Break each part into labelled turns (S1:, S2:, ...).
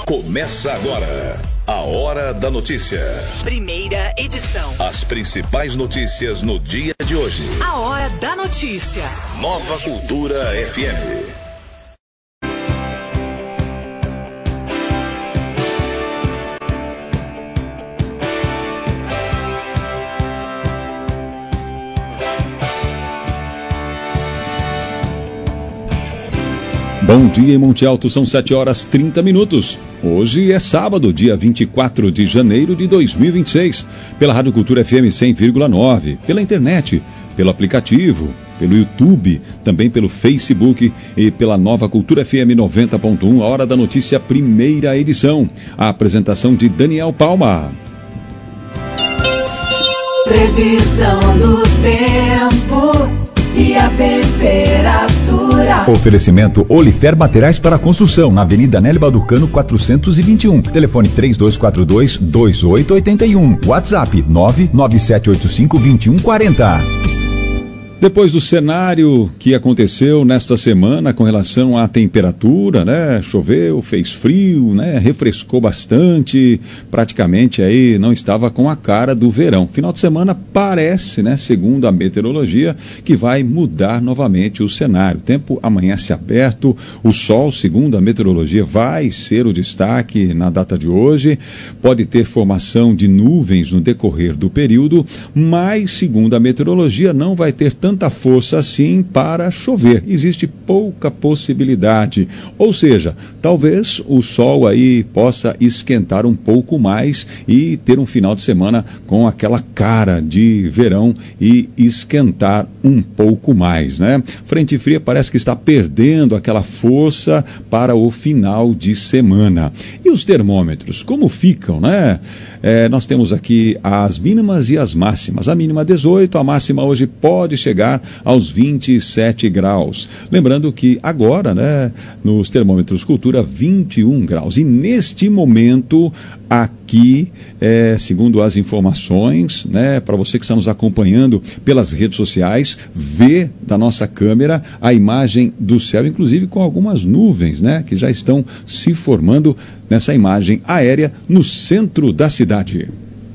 S1: Começa agora a Hora da Notícia.
S2: Primeira edição.
S1: As principais notícias no dia de hoje.
S2: A Hora da Notícia.
S1: Nova Cultura FM.
S3: Bom dia em Monte Alto, são 7h30. Hoje é sábado, dia 24 de janeiro de 2026. Pela Rádio Cultura FM 100,9, pela internet, pelo aplicativo, pelo YouTube, também pelo Facebook e pela Nova Cultura FM 90.1, a Hora da Notícia, primeira edição. A apresentação de Daniel Palma.
S4: Previsão do tempo e a temperatura.
S5: Oferecimento Olifer Materiais para Construção, na Avenida Nélio Balducano 421. Telefone 3242-2881. WhatsApp 99785-2140.
S3: Depois do cenário que aconteceu nesta semana com relação à temperatura, né? Choveu, fez frio, né? Refrescou bastante, praticamente aí não estava com a cara do verão. Final de semana parece, né? Segundo a meteorologia, que vai mudar novamente o cenário. O tempo amanhece aberto, o sol, segundo a meteorologia, vai ser o destaque na data de hoje. Pode ter formação de nuvens no decorrer do período, mas segundo a meteorologia não vai ter tanta força assim para chover. Existe pouca possibilidade. Ou seja, talvez o sol aí possa esquentar um pouco mais e ter um final de semana com aquela cara de verão e esquentar um pouco mais, né? Frente fria parece que está perdendo aquela força para o final de semana. E os termômetros, como ficam, né? Nós temos aqui as mínimas e as máximas. A mínima 18, a máxima hoje pode chegar aos 27 graus. Lembrando que agora, né, nos termômetros Cultura, 21 graus. E neste momento, aqui, segundo as informações, né, para você que está nos acompanhando pelas redes sociais, vê da nossa câmera a imagem do céu, inclusive com algumas nuvens, né, que já estão se formando nessa imagem aérea no centro da cidade.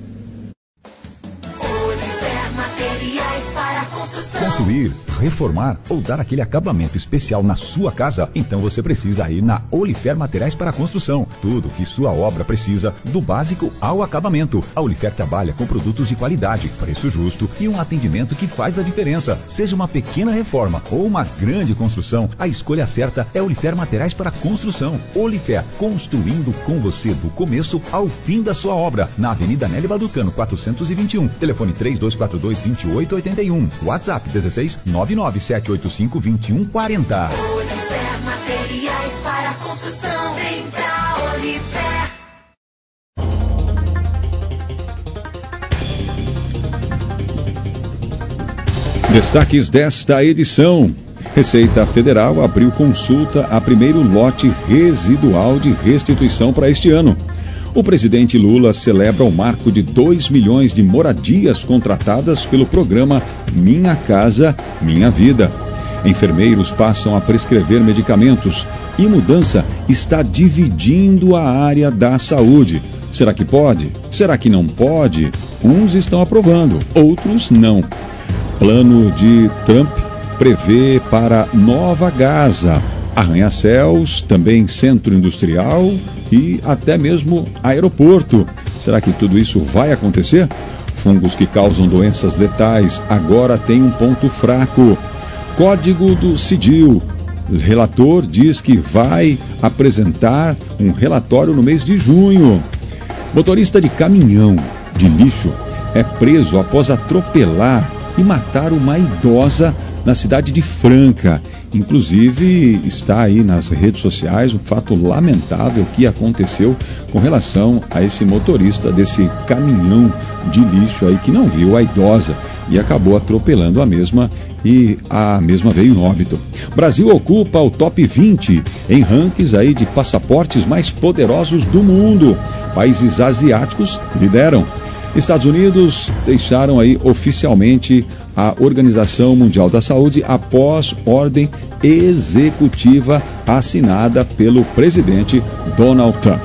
S5: Construir, reformar ou dar aquele acabamento especial na sua casa? Então você precisa ir na Olifer Materiais para Construção. Tudo que sua obra precisa, do básico ao acabamento. A Olifer trabalha com produtos de qualidade, preço justo e um atendimento que faz a diferença. Seja uma pequena reforma ou uma grande construção, a escolha certa é Olifer Materiais para Construção. Olifer, construindo com você do começo ao fim da sua obra. Na Avenida Nélio Balducano 421. Telefone 3242-2881. WhatsApp 1699785-2140.
S4: Olifer Materiais para Construção. Vem pra Olifer.
S3: Destaques desta edição. Receita Federal abriu consulta a primeiro lote residual de restituição para este ano. O presidente Lula celebra o marco de 2 milhões de moradias contratadas pelo programa Minha Casa, Minha Vida. Enfermeiros passam a prescrever medicamentos e mudança está dividindo a área da saúde. Será que pode? Será que não pode? Uns estão aprovando, outros não. Plano de Trump prevê para Nova Gaza arranha-céus, também centro industrial e até mesmo aeroporto. Será que tudo isso vai acontecer? Fungos que causam doenças letais agora têm um ponto fraco. Código do Civil. O relator diz que vai apresentar um relatório no mês de junho. Motorista de caminhão de lixo é preso após atropelar e matar uma idosa na cidade de Franca. Inclusive, está aí nas redes sociais um fato lamentável que aconteceu com relação a esse motorista desse caminhão de lixo aí que não viu a idosa e acabou atropelando a mesma e a mesma veio em óbito. Brasil ocupa o top 20 em rankings aí de passaportes mais poderosos do mundo. Países asiáticos lideram. Estados Unidos deixaram aí oficialmente a Organização Mundial da Saúde após ordem executiva assinada pelo presidente Donald Trump.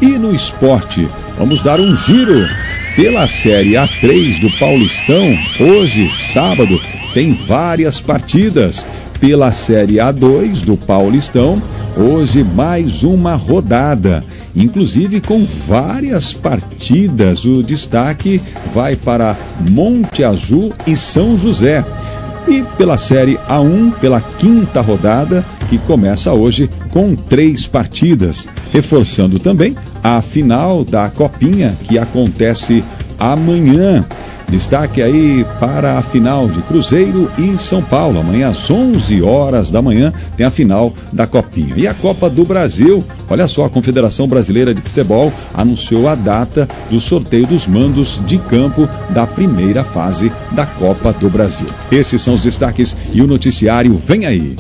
S3: E no esporte, vamos dar um giro pela Série A3 do Paulistão. Hoje, sábado, tem várias partidas. Pela Série A2 do Paulistão, hoje mais uma rodada, inclusive com várias partidas. O destaque vai para Monte Azul e São José. E pela Série A1, pela quinta rodada, que começa hoje com 3 partidas, reforçando também a final da Copinha, que acontece amanhã. Destaque aí para a final de Cruzeiro e São Paulo. Amanhã às 11 horas da manhã tem a final da Copinha. E a Copa do Brasil, olha só, a Confederação Brasileira de Futebol anunciou a data do sorteio dos mandos de campo da primeira fase da Copa do Brasil. Esses são os destaques e o noticiário vem aí.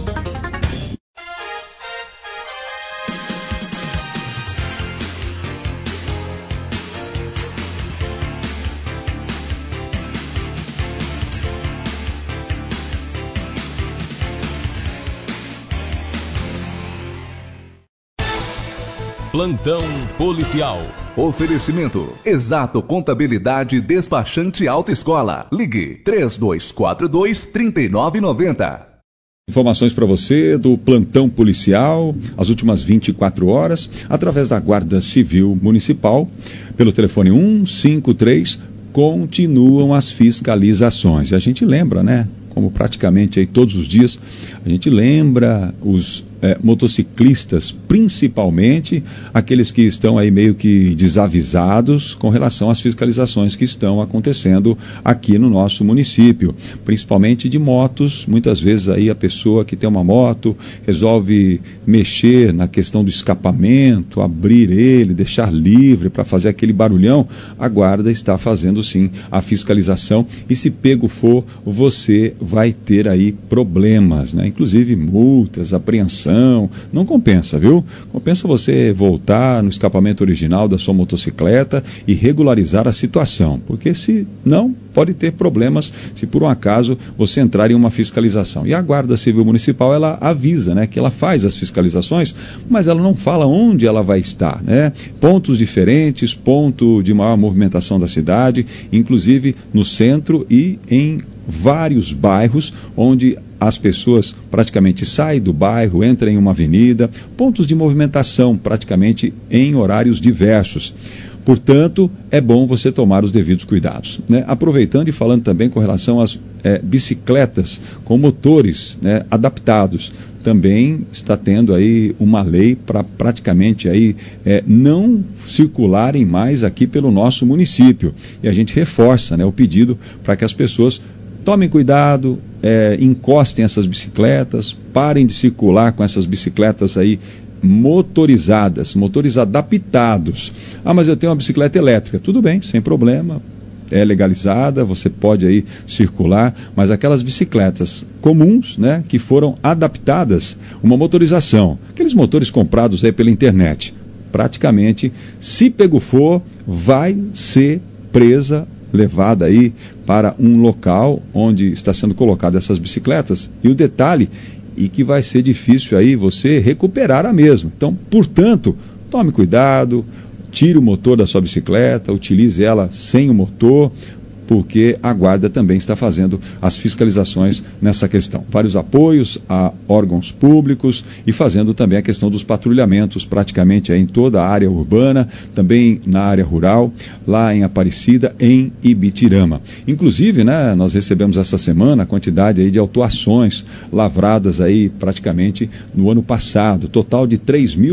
S6: Plantão policial.
S7: Oferecimento: Exato Contabilidade Despachante Autoescola. Ligue 3242-3990.
S3: Informações para você do plantão policial, as últimas 24 horas, através da Guarda Civil Municipal, pelo telefone 153, continuam as fiscalizações. E a gente lembra, né? Como praticamente aí todos os dias, a gente lembra os motociclistas, principalmente aqueles que estão aí meio que desavisados com relação às fiscalizações que estão acontecendo aqui no nosso município, principalmente de motos. Muitas vezes aí a pessoa que tem uma moto resolve mexer na questão do escapamento, abrir ele, deixar livre para fazer aquele barulhão. A guarda está fazendo sim a fiscalização e se pego for, você vai ter aí problemas, né? Inclusive multas, apreensão. Não compensa, viu? Compensa você voltar no escapamento original da sua motocicleta e regularizar a situação, porque se não, pode ter problemas se por um acaso você entrar em uma fiscalização. E a Guarda Civil Municipal, ela avisa, né, que ela faz as fiscalizações, mas ela não fala onde ela vai estar, né? Pontos diferentes, ponto de maior movimentação da cidade, inclusive no centro e em vários bairros onde as pessoas praticamente saem do bairro, entram em uma avenida, pontos de movimentação praticamente em horários diversos. Portanto, é bom você tomar os devidos cuidados, né? Aproveitando e falando também com relação às bicicletas com motores, né, adaptados, também está tendo aí uma lei para praticamente aí não circularem mais aqui pelo nosso município. E a gente reforça, né, o pedido para que as pessoas tomem cuidado, encostem essas bicicletas, parem de circular com essas bicicletas aí motorizadas, motores adaptados. Ah, mas eu tenho uma bicicleta elétrica. Tudo bem, sem problema, é legalizada, você pode aí circular, mas aquelas bicicletas comuns, né, que foram adaptadas, uma motorização, aqueles motores comprados aí pela internet, praticamente, se pego for, vai ser presa, levada aí para um local onde está sendo colocada essas bicicletas, e o detalhe e que vai ser difícil aí você recuperar a mesma. Então, portanto, tome cuidado, tire o motor da sua bicicleta, utilize ela sem o motor, porque a Guarda também está fazendo as fiscalizações nessa questão. Vários apoios a órgãos públicos e fazendo também a questão dos patrulhamentos praticamente aí em toda a área urbana, também na área rural, lá em Aparecida, em Ibitirama. Inclusive, né, nós recebemos essa semana a quantidade aí de autuações lavradas aí praticamente no ano passado, total de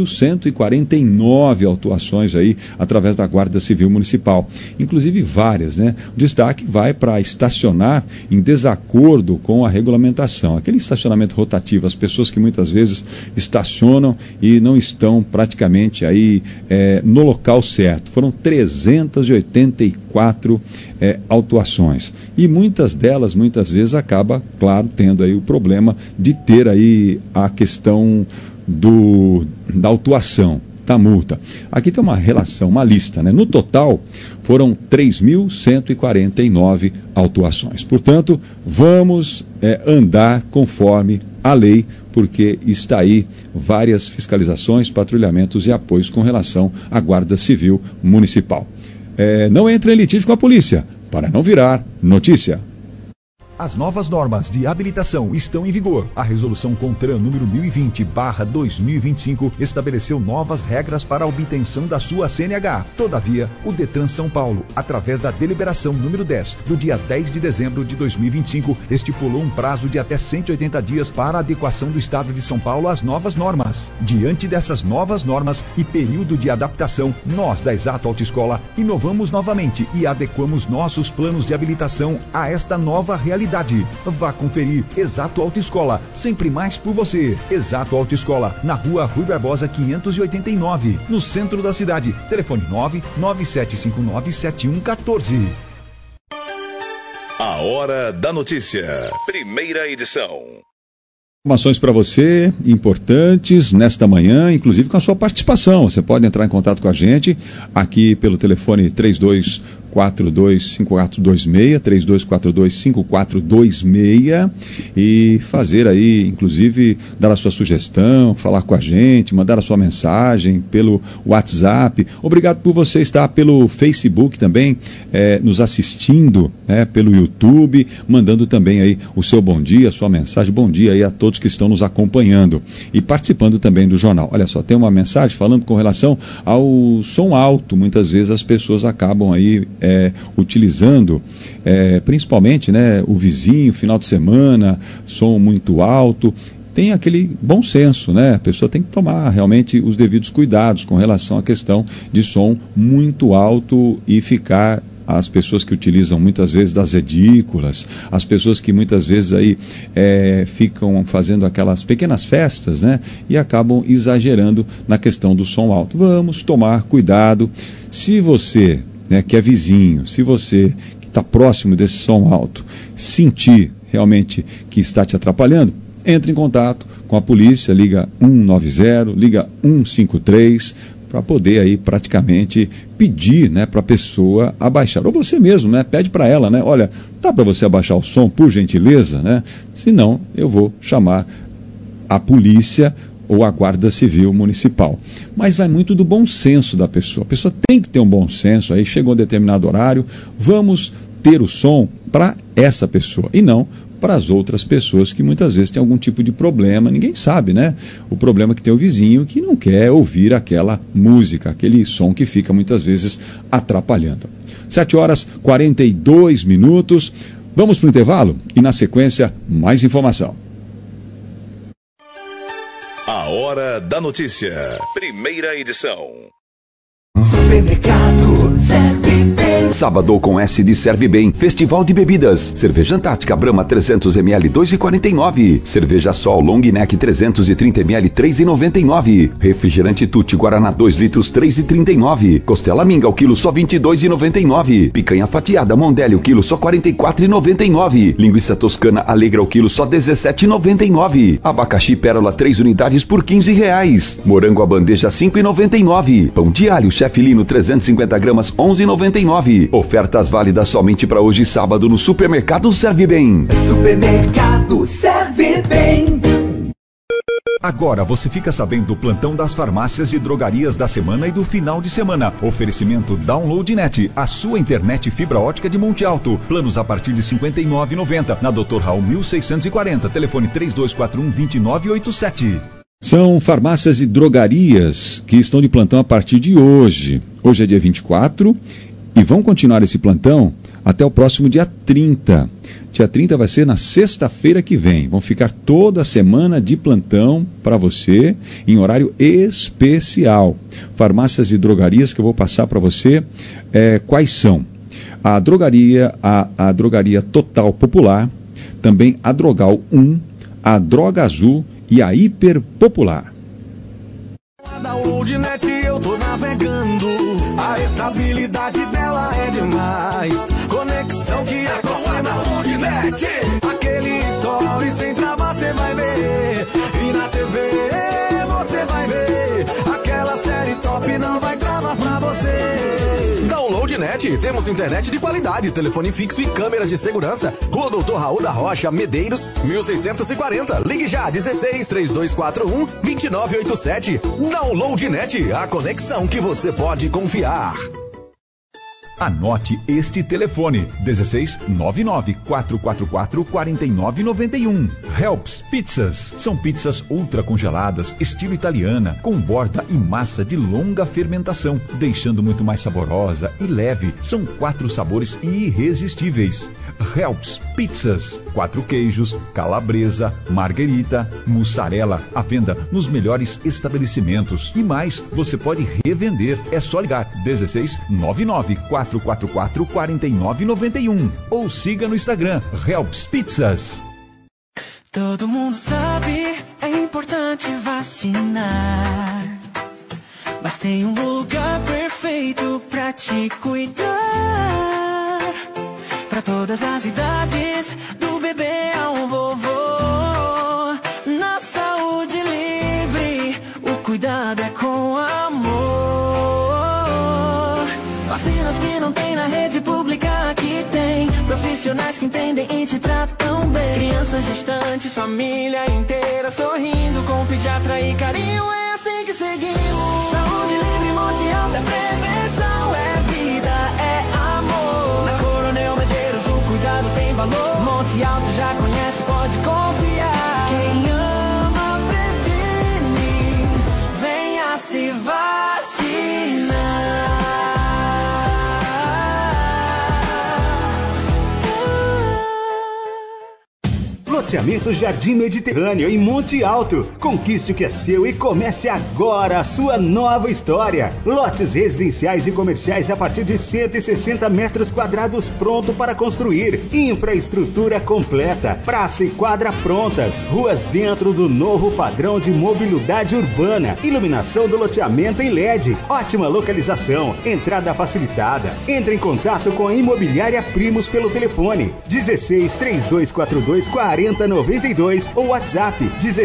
S3: 3.149 autuações aí através da Guarda Civil Municipal. Inclusive várias, né? O destaque vai para estacionar em desacordo com a regulamentação. Aquele estacionamento rotativo, as pessoas que muitas vezes estacionam e não estão praticamente aí no local certo. Foram 384 autuações. E muitas delas, muitas vezes, acaba, claro, tendo aí o problema de ter aí a questão da autuação, da multa. Aqui tem uma relação, uma lista, né? No total, foram 3.149 autuações. Portanto, vamos andar conforme à lei, porque está aí várias fiscalizações, patrulhamentos e apoios com relação à Guarda Civil Municipal. Não entre em litígio com a polícia, para não virar notícia.
S5: As novas normas de habilitação estão em vigor. A resolução CONTRAN número 1020/2025 estabeleceu novas regras para a obtenção da sua CNH. Todavia, o Detran São Paulo, através da deliberação número 10, do dia 10 de dezembro de 2025, estipulou um prazo de até 180 dias para a adequação do Estado de São Paulo às novas normas. Diante dessas novas normas e período de adaptação, nós da Exato Autoescola inovamos novamente e adequamos nossos planos de habilitação a esta nova realidade. Vá conferir Exato Autoescola, sempre mais por você. Exato Autoescola, na rua Rui Barbosa 589, no centro da cidade. Telefone 997597114.
S1: A Hora da Notícia, primeira edição.
S3: Informações para você, importantes, nesta manhã, inclusive com a sua participação. Você pode entrar em contato com a gente aqui pelo telefone 3242-5426, 3242-5426, e fazer aí, inclusive, dar a sua sugestão, falar com a gente, mandar a sua mensagem pelo WhatsApp. Obrigado por você estar pelo Facebook também, nos assistindo, pelo YouTube, mandando também aí o seu bom dia, a sua mensagem. Bom dia aí a todos que estão nos acompanhando e participando também do jornal. Olha só, tem uma mensagem falando com relação ao som alto. Muitas vezes as pessoas acabam aí utilizando, principalmente, o vizinho, final de semana, som muito alto. Tem aquele bom senso, A pessoa tem que tomar realmente os devidos cuidados com relação à questão de som muito alto e ficar... As pessoas que utilizam muitas vezes das edículas, as pessoas que muitas vezes aí ficam fazendo aquelas pequenas festas, e acabam exagerando na questão do som alto. Vamos tomar cuidado. Se você, que é vizinho, se você que está próximo desse som alto, sentir realmente que está te atrapalhando, entre em contato com a polícia, liga 190, liga 153, para poder aí praticamente pedir, para a pessoa abaixar. Ou você mesmo, pede para ela, olha, dá para você abaixar o som, por gentileza, Senão eu vou chamar a polícia ou a Guarda Civil Municipal. Mas vai muito do bom senso da pessoa. A pessoa tem que ter um bom senso, aí chegou um determinado horário, vamos ter o som para essa pessoa e não para as outras pessoas que muitas vezes têm algum tipo de problema, ninguém sabe, o problema que tem o vizinho que não quer ouvir aquela música, aquele som que fica muitas vezes atrapalhando. 7h42, vamos para o intervalo e na sequência mais informação.
S1: A Hora da Notícia, primeira edição.
S4: Supermercado Serve Bem.
S5: Sábado com S de Serve Bem. Festival de bebidas. Cerveja Antártica Brahma 300ml 2,49. Cerveja Sol Long Neck 330ml 3,99. Refrigerante Tutti Guaraná 2 litros 3,39. Costela Minga o quilo só 22,99. Picanha fatiada Mondelli o quilo só 44,99. Linguiça Toscana Alegra o quilo só 17,99. Abacaxi Pérola 3 unidades por R$15. Morango a bandeja 5,99. Pão de alho Chefe Lino 350 gramas 11,99. Ofertas válidas somente para hoje, sábado, no Supermercado Serve Bem.
S4: Supermercado Serve Bem.
S5: Agora você fica sabendo do plantão das farmácias e drogarias da semana e do final de semana. Oferecimento Download.net, a sua internet fibra ótica de Monte Alto. Planos a partir de R$ 59,90. Na Dr. Raul 1640, telefone 3241-2987.
S3: São farmácias e drogarias que estão de plantão a partir de hoje. Hoje é dia 24 e vão continuar esse plantão até o próximo dia 30. Dia 30 vai ser na sexta-feira que vem. Vão ficar toda a semana de plantão para você, em horário especial. Farmácias e drogarias que eu vou passar para você. Quais são? A drogaria Total Popular, também a Drogal 1, a Droga Azul e a Hiper Popular.
S8: Da Oldnet eu tô navegando, a estabilidade dela é demais. Conexão que é boa na Oldnet. Aquele story sem travar cê vai ver, e na TV você vai ver. Aquela série top não vai travar pra você. Download Loadnet, temos internet de qualidade, telefone fixo e câmeras de segurança. Rua Doutor Raul da Rocha, Medeiros, 1640. Ligue já, 16-3241-2987. Downloadnet, a conexão que você pode confiar.
S5: Anote este telefone: 16-99-444-4991. Helps Pizzas. São pizzas ultra congeladas, estilo italiana, com borda e massa de longa fermentação, deixando muito mais saborosa e leve. São 4 sabores irresistíveis. Helps Pizzas. 4 queijos, calabresa, marguerita, mussarela, à venda nos melhores estabelecimentos. E mais, você pode revender. É só ligar: 16-99-444-4991. Ou siga no Instagram, Helps Pizzas.
S9: Todo mundo sabe, é importante vacinar. Mas tem um lugar perfeito pra te cuidar. Pra todas as idades, do bebê ao vovô. Na saúde livre, o cuidado é com amor. Vacinas que não tem na rede pública, aqui tem. Profissionais que entendem e te tratam bem. Crianças, gestantes, família inteira sorrindo com pediatra e carinho. É assim que seguimos. Saúde livre, Monte Alto é prevenção, é vida, é amor. Na Coronel Medeiros o cuidado tem valor. Monte Alto já conhece, pode confiar. Quem ama previne, venha se vacinar.
S10: Loteamento Jardim Mediterrâneo em Monte Alto. Conquiste o que é seu e comece agora a sua nova história. Lotes residenciais e comerciais a partir de 160 metros quadrados pronto para construir. Infraestrutura completa. Praça e quadra prontas. Ruas dentro do novo padrão de mobilidade urbana. Iluminação do loteamento em LED. Ótima localização. Entrada facilitada. Entre em contato com a Imobiliária Primos pelo telefone 16-3242-4092 ou WhatsApp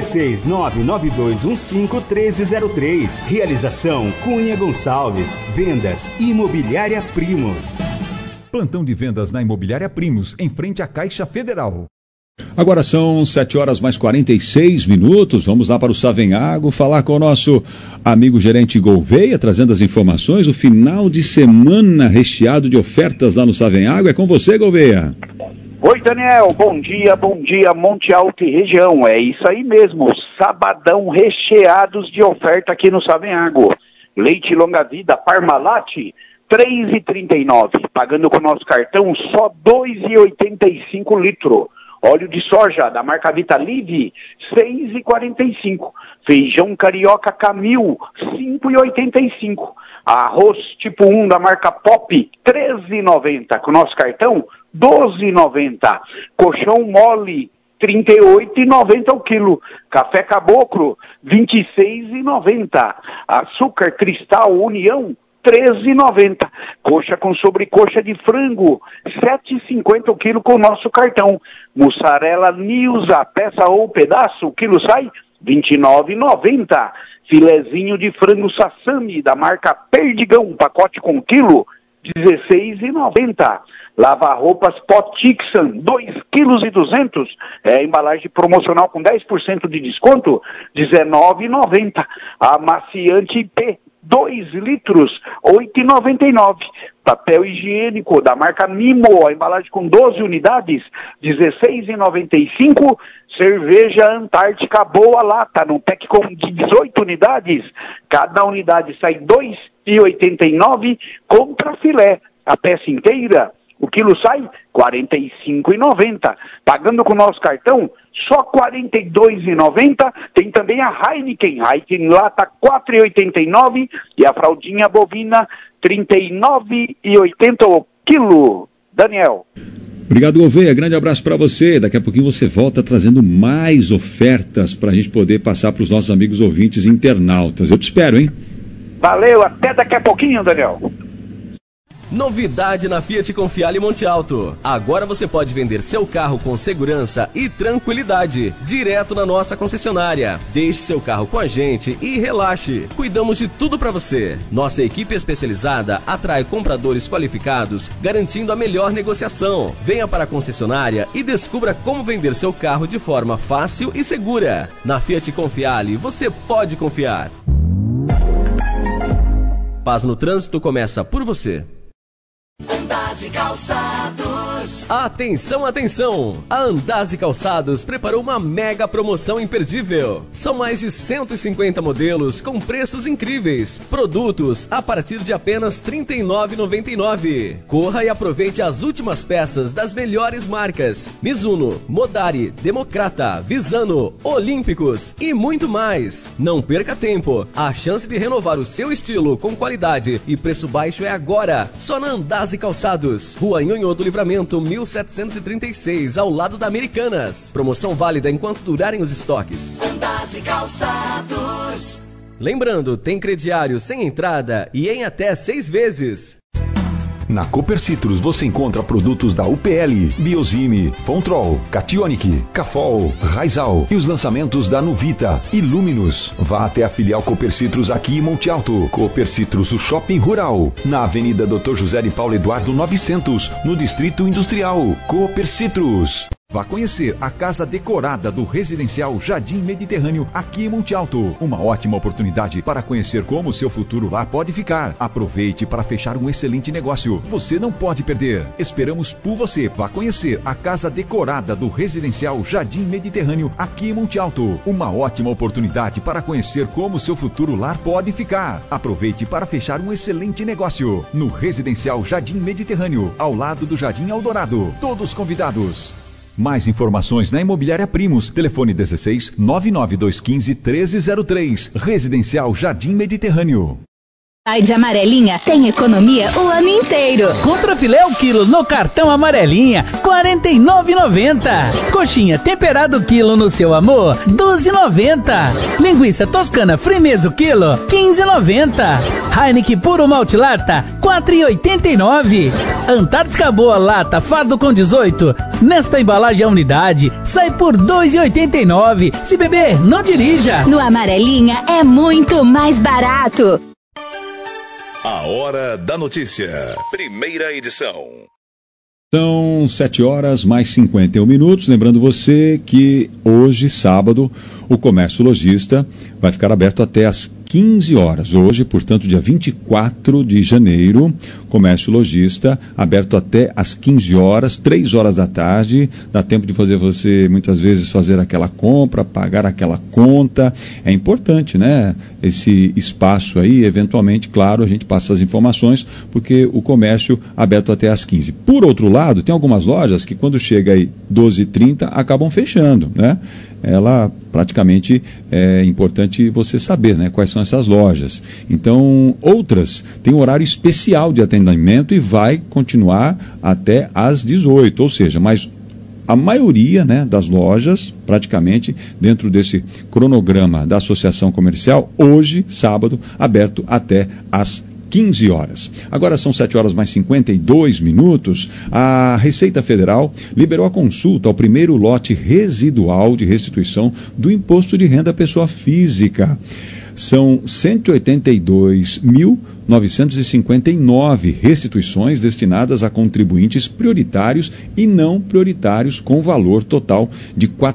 S10: 16-99215-1303. Realização Cunha Gonçalves. Vendas Imobiliária Primos.
S5: Plantão de vendas na Imobiliária Primos, em frente à Caixa Federal.
S3: Agora são 7h46. Vamos lá para o Savenhago falar com o nosso amigo gerente Gouveia, trazendo as informações. O final de semana recheado de ofertas lá no Savenhago. É com você, Gouveia.
S11: Oi, Daniel, bom dia, Monte Alto e região, é isso aí mesmo, sabadão recheados de oferta aqui no Savenhago. Leite longa vida Parmalat, R$3,39, pagando com o nosso cartão só R$2,85 litro. Óleo de soja da marca Vitalive, R$6,45. Feijão carioca Camil, R$5,85. Arroz tipo 1 da marca Pop, R$13,90. Com o nosso cartão, R$12,90. Colchão mole, R$38,90 o quilo. Café caboclo, R$26,90. Açúcar cristal União, R$13,90. Coxa com sobrecoxa de frango, R$7,50 o quilo com o nosso cartão. Mussarela Nilza, peça ou pedaço, o quilo sai R$29,90. Filezinho de frango Sassami da marca Perdigão, pacote com quilo, R$16,90. Lava-roupas Potixan, 2,2 kg, embalagem promocional com 10% de desconto, R$19,90. Amaciante IP, 2 litros, R$8,99. Papel higiênico da marca Mimo, a embalagem com 12 unidades, R$16,95. Cerveja Antártica Boa Lata, num pack com 18 unidades. Cada unidade sai R$2,89. Contra filé, a peça inteira, o quilo sai R$45,90. Pagando com o nosso cartão, só R$42,90. Tem também a Heineken lata R$4,89 e a fraldinha bovina R$39,80 o quilo. Daniel.
S3: Obrigado, Gouveia. Grande abraço para você. Daqui a pouquinho você volta trazendo mais ofertas para a gente poder passar para os nossos amigos ouvintes e internautas. Eu te espero, hein?
S11: Valeu, até daqui a pouquinho, Daniel.
S6: Novidade na Fiat Confiale Monte Alto. Agora você pode vender seu carro com segurança e tranquilidade, direto na nossa concessionária. Deixe seu carro com a gente e relaxe. Cuidamos de tudo para você. Nossa equipe especializada atrai compradores qualificados, garantindo a melhor negociação. Venha para a concessionária e descubra como vender seu carro de forma fácil e segura. Na Fiat Confiale, você pode confiar. Paz no trânsito começa por você.
S9: Andaze Calçados.
S6: Atenção, atenção! A Andaze Calçados preparou uma mega promoção imperdível. São mais de 150 modelos com preços incríveis. Produtos a partir de apenas R$ 39,99. Corra e aproveite as últimas peças das melhores marcas: Mizuno, Modari, Democrata, Visano, Olímpicos e muito mais. Não perca tempo. A chance de renovar o seu estilo com qualidade e preço baixo é agora. Só na Andaze Calçados, Rua Nhonhô do Livramento, 1736, ao lado da Americanas. Promoção válida enquanto durarem os estoques.
S9: Andaze Calçados.
S6: Lembrando, tem crediário sem entrada e em até 6 vezes.
S5: Na Cooper Citrus você encontra produtos da UPL, Biozime, Fontrol, Cationic, Cafol, Raizal e os lançamentos da Nuvita e Luminus. Vá até a filial Cooper Citrus aqui em Monte Alto. Cooper Citrus, o shopping rural, na Avenida Dr. José de Paulo Eduardo 900, no Distrito Industrial. Cooper Citrus. Vá conhecer a casa decorada do Residencial Jardim Mediterrâneo aqui em Monte Alto. Uma ótima oportunidade para conhecer como o seu futuro lá pode ficar. Aproveite para fechar um excelente negócio. Você não pode perder. Esperamos por você. Vá conhecer a casa decorada do Residencial Jardim Mediterrâneo aqui em Monte Alto. Uma ótima oportunidade para conhecer como o seu futuro lar pode ficar. Aproveite para fechar um excelente negócio no Residencial Jardim Mediterrâneo, ao lado do Jardim Eldorado. Todos convidados. Mais informações na Imobiliária Primos. Telefone 16 99215 1303. Residencial Jardim Mediterrâneo.
S12: Ai de Amarelinha tem economia o ano inteiro.
S13: Compra filé o quilo no cartão Amarelinha, R$ 49,90. Coxinha temperado quilo no seu amor, R$ 12,90. Linguiça toscana frimeza o quilo, R$ 15,90. Heineken puro malte lata, R$ 4,89. Antártica Boa lata fardo com 18. Nesta embalagem a unidade sai por R$ 2,89. Se beber, não dirija.
S12: No Amarelinha é muito mais barato.
S1: A Hora da Notícia. Primeira edição.
S3: São 7 horas mais 51 minutos. Lembrando você que hoje, sábado, o Comércio Lojista vai ficar aberto até às 15 horas. Hoje, portanto, dia 24 de janeiro, Comércio Lojista aberto até às 15 horas, 3 horas da tarde. Dá tempo de você, muitas vezes, fazer aquela compra, pagar aquela conta. É importante, né? Esse espaço aí, eventualmente, claro, a gente passa as informações, porque o comércio aberto até às 15. Por outro lado, tem algumas lojas que quando chega aí 12h30 acabam fechando, né? Ela praticamente é importante você saber, né, quais são essas lojas. Então, outras têm um horário especial de atendimento e vai continuar até às 18, ou seja, mas a maioria, né, das lojas, praticamente, dentro desse cronograma da Associação Comercial, hoje, sábado, aberto até às 15 horas. Agora são 7 horas mais 52 minutos. A Receita Federal liberou a consulta ao primeiro lote residual de restituição do Imposto de Renda à Pessoa Física. São 182.959 restituições destinadas a contribuintes prioritários e não prioritários, com valor total de R$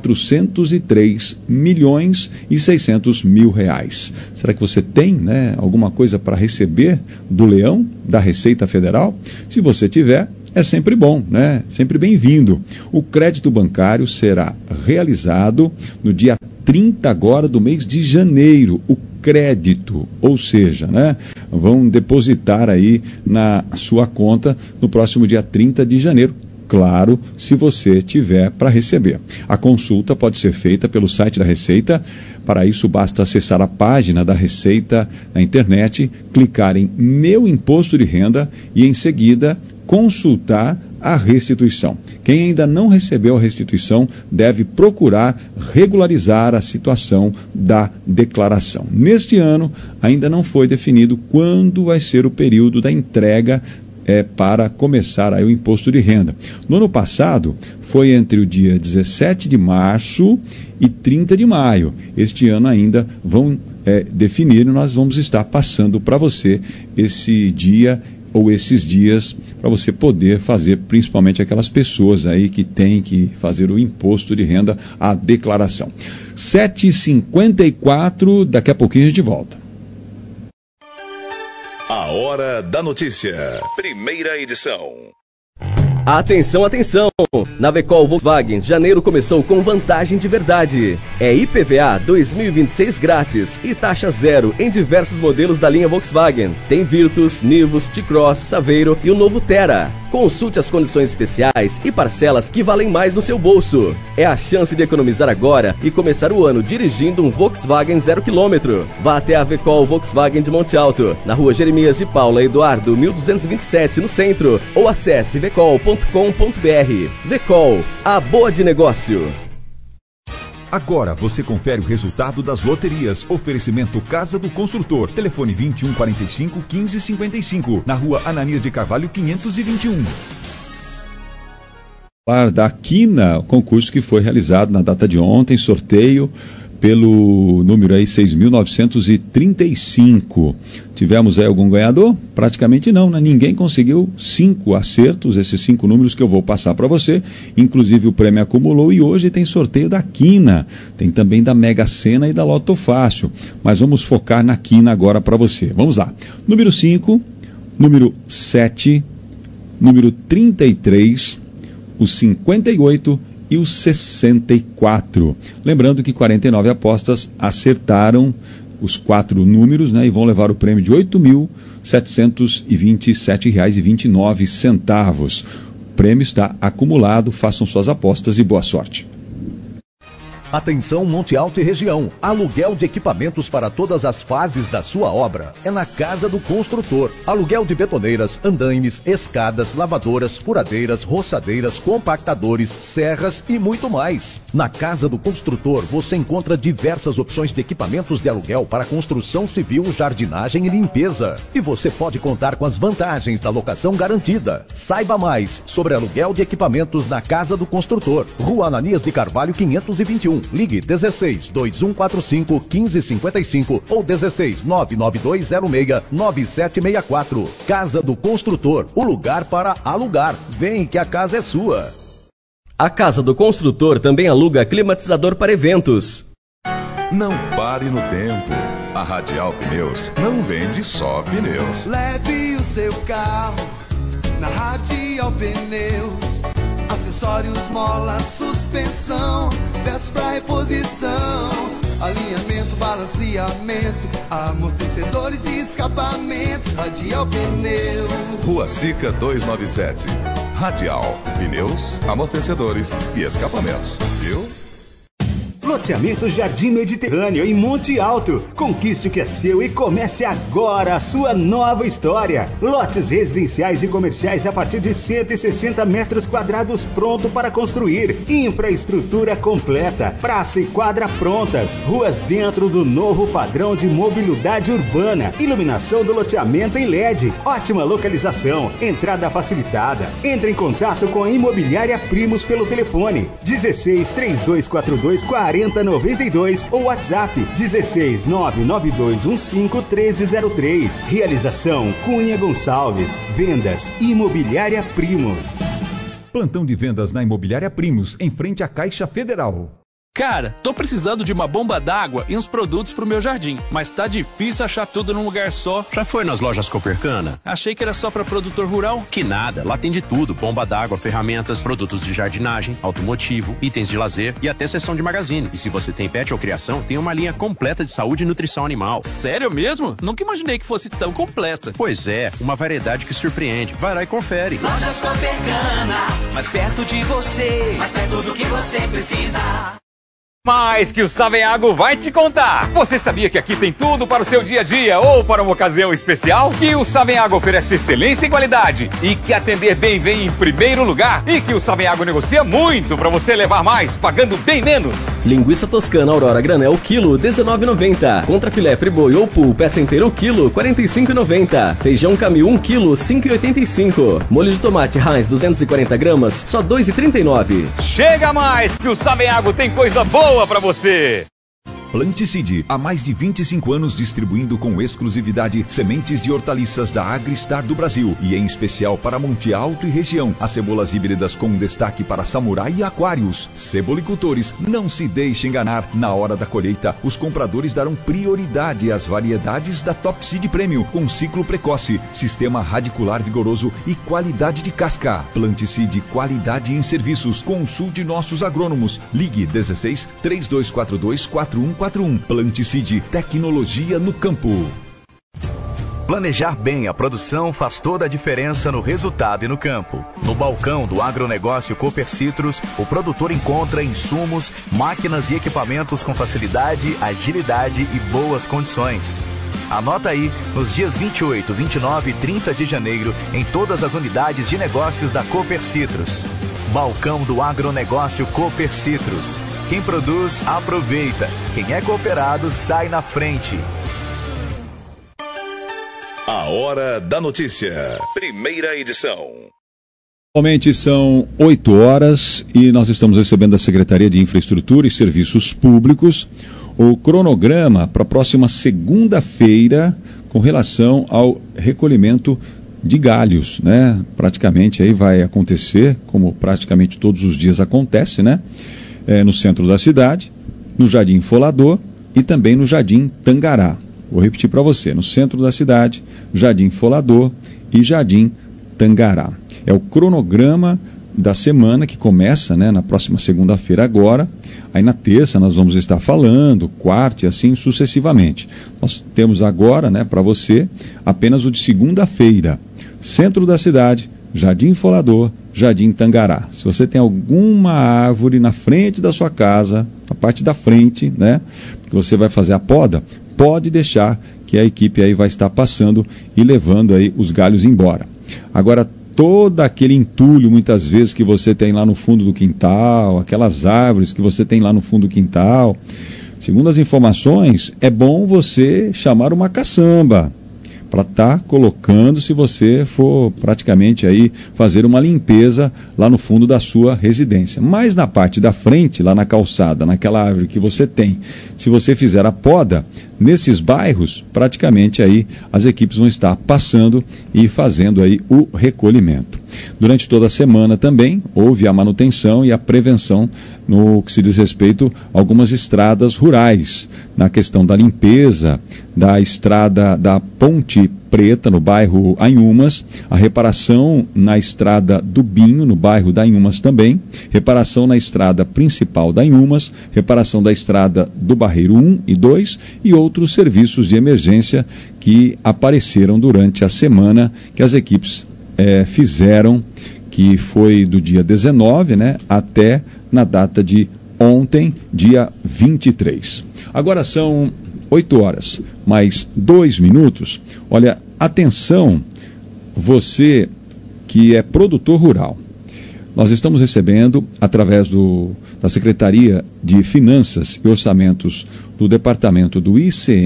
S3: 403.600.000. Será que você tem, né, alguma coisa para receber do leão da Receita Federal? Se você tiver, é sempre bom, né? Sempre bem-vindo. O crédito bancário será realizado no dia 30 agora do mês de janeiro. O crédito, ou seja, né, vão depositar aí na sua conta no próximo dia 30 de janeiro. Claro, se você tiver para receber. A consulta pode ser feita pelo site da Receita. Para isso, basta acessar a página da Receita na internet, clicar em Meu Imposto de Renda e, em seguida, consultar a restituição. Quem ainda não recebeu a restituição deve procurar regularizar a situação da declaração. Neste ano, ainda não foi definido quando vai ser o período da entrega para começar aí o imposto de renda. No ano passado, foi entre o dia 17 de março e 30 de maio. Este ano ainda vão definir, e nós vamos estar passando para você esse dia ou esses dias para você poder fazer, principalmente aquelas pessoas aí que têm que fazer o imposto de renda, a declaração. 7h54, daqui a pouquinho a gente volta.
S1: A Hora da Notícia, primeira edição.
S6: Atenção, atenção! Na Vecol Volkswagen, janeiro começou com vantagem de verdade. É IPVA 2026 grátis e taxa zero em diversos modelos da linha Volkswagen. Tem Virtus, Nivus, T-Cross, Saveiro e o novo Terra. Consulte as condições especiais e parcelas que valem mais no seu bolso. É a chance de economizar agora e começar o ano dirigindo um Volkswagen 0 km. Vá até a Vecol Volkswagen de Monte Alto, na rua Jeremias de Paula Eduardo, 1227, no centro, ou acesse vecol.com.br. Vecol, a boa de negócio.
S5: Agora você confere o resultado das loterias. Oferecimento Casa do Construtor. Telefone 2145-1555. Na rua Ananias de Carvalho, 521.
S3: Da Quina, concurso que foi realizado na data de ontem, sorteio pelo número aí 6.935. Tivemos aí algum ganhador? Praticamente não, né? Ninguém conseguiu 5 acertos, esses 5 números que eu vou passar para você. Inclusive o prêmio acumulou e hoje tem sorteio da Quina. Tem também da Mega Sena e da Loto Fácil. Mas vamos focar na Quina agora para você. Vamos lá. Número 5, número 7, número 33, o 58 e o 64. Lembrando que 49 apostas acertaram os 4 números, né, e vão levar o prêmio de R$ 8.727,29. O prêmio está acumulado, façam suas apostas e boa sorte.
S5: Atenção Monte Alto e região. Aluguel de equipamentos para todas as fases da sua obra. É na Casa do Construtor. Aluguel de betoneiras, andaimes, escadas, lavadoras, furadeiras, roçadeiras, compactadores, serras e muito mais. Na Casa do Construtor você encontra diversas opções de equipamentos de aluguel para construção civil, jardinagem e limpeza. E você pode contar com as vantagens da locação garantida. Saiba mais sobre aluguel de equipamentos na Casa do Construtor. Rua Ananias de Carvalho, 521. Ligue 16 2145 1555 ou 16 99206 9764. Casa do Construtor, o lugar para alugar. Vem que a casa é sua.
S6: A Casa do Construtor também aluga climatizador para eventos.
S7: Não pare no tempo. A Radial Pneus não vende só pneus.
S8: Leve o seu carro na Radial Pneus. Acessórios, mola, suspensão, peças pra reposição, alinhamento, balanceamento, amortecedores e escapamento. Radial Pneus.
S7: Rua Sica 297. Radial Pneus, amortecedores e escapamentos. Viu?
S10: Loteamento Jardim Mediterrâneo em Monte Alto. Conquiste o que é seu e comece agora a sua nova história. Lotes residenciais e comerciais a partir de 160 metros quadrados pronto para construir. Infraestrutura completa. Praça e quadra prontas. Ruas dentro do novo padrão de mobilidade urbana. Iluminação do loteamento em LED. Ótima localização. Entrada facilitada. Entre em contato com a Imobiliária Primos pelo telefone 16 3242 4092 ou WhatsApp 16 99215 1303. Realização Cunha Gonçalves. Vendas Imobiliária Primos.
S5: Plantão de vendas na Imobiliária Primos, em frente à Caixa Federal.
S14: Cara, tô precisando de uma bomba d'água e uns produtos pro meu jardim, mas tá difícil achar tudo num lugar só.
S15: Já foi nas lojas Copercana?
S14: Achei que era só pra produtor rural.
S15: Que nada, lá tem de tudo: bomba d'água, ferramentas, produtos de jardinagem, automotivo, itens de lazer e até seção de magazine. E se você tem pet ou criação, tem uma linha completa de saúde e nutrição animal.
S14: Sério mesmo? Nunca imaginei que fosse tão completa.
S15: Pois é, uma variedade que surpreende. Vai lá e confere.
S9: Lojas Copercana, mais perto de você, mais perto do que você precisa.
S16: Mas que o Savenhago vai te contar. Você sabia que aqui tem tudo para o seu dia a dia ou para uma ocasião especial? Que o Savenhago oferece excelência e qualidade e que atender bem vem em primeiro lugar e que o Savenhago negocia muito para você levar mais, pagando bem menos.
S6: Linguiça toscana Aurora Granel quilo R$19,90. Contra filé friboi ou pool peça inteira o quilo R$45,90. Feijão Camil 1 quilo R$5,85. Molho de tomate Heinz 240 gramas só R$2,39.
S16: Chega mais que o Savenhago tem coisa boa pra você!
S5: Planticide, há mais de 25 anos distribuindo com exclusividade sementes de hortaliças da Agristar do Brasil e em especial para Monte Alto e região. As cebolas híbridas com destaque para Samurai e Aquários. Cebolicultores, não se deixe enganar. Na hora da colheita, os compradores darão prioridade às variedades da Top Seed Premium com ciclo precoce, sistema radicular vigoroso e qualidade de casca. Planticide, qualidade em serviços. Consulte nossos agrônomos. Ligue 16 3242 4141. Planticide, tecnologia no campo.
S17: Planejar bem a produção faz toda a diferença no resultado e no campo. No balcão do agronegócio Cooper Citrus, o produtor encontra insumos, máquinas e equipamentos com facilidade, agilidade e boas condições. Anota aí, nos dias 28, 29 e 30 de janeiro, em todas as unidades de negócios da Cooper Citrus. Balcão do agronegócio Cooper Citrus. Quem produz, aproveita. Quem é cooperado, sai na frente.
S1: A Hora da Notícia. Primeira edição.
S3: Atualmente são 8 horas e nós estamos recebendo da Secretaria de Infraestrutura e Serviços Públicos o cronograma para a próxima segunda-feira com relação ao recolhimento de galhos, né? Praticamente aí vai acontecer, como praticamente todos os dias acontece, né? No centro da cidade, no Jardim Folador e também no Jardim Tangará. Vou repetir para você, no centro da cidade, Jardim Folador e Jardim Tangará. É o cronograma da semana que começa, né, na próxima segunda-feira agora. Aí na terça nós vamos estar falando, quarta e assim sucessivamente. Nós temos agora, né, para você, apenas o de segunda-feira. Centro da cidade, Jardim Folador, Jardim Tangará. Se você tem alguma árvore na frente da sua casa, na parte da frente, né, que você vai fazer a poda, pode deixar que a equipe aí vai estar passando e levando aí os galhos embora. Agora, todo aquele entulho, muitas vezes, que você tem lá no fundo do quintal, aquelas árvores que você tem lá no fundo do quintal, segundo as informações, é bom você chamar uma caçamba para estar colocando, se você for praticamente aí fazer uma limpeza lá no fundo da sua residência. Mas na parte da frente, lá na calçada, naquela árvore que você tem, se você fizer a poda, nesses bairros, praticamente aí as equipes vão estar passando e fazendo aí o recolhimento. Durante toda a semana também houve a manutenção e a prevenção no que se diz respeito a algumas estradas rurais, na questão da limpeza da estrada da Ponte Preta, no bairro Anhumas, a reparação na estrada do Binho, no bairro da Anhumas também, reparação na estrada principal da Anhumas, reparação da estrada do Barreiro 1 e 2 e outros serviços de emergência que apareceram durante a semana que as equipes fizeram, que foi do dia 19, né, até na data de ontem, dia 23. Agora são 8 horas, mais 2 minutos. Olha, atenção, você que é produtor rural. Nós estamos recebendo, através da Secretaria de Finanças e Orçamentos do Departamento do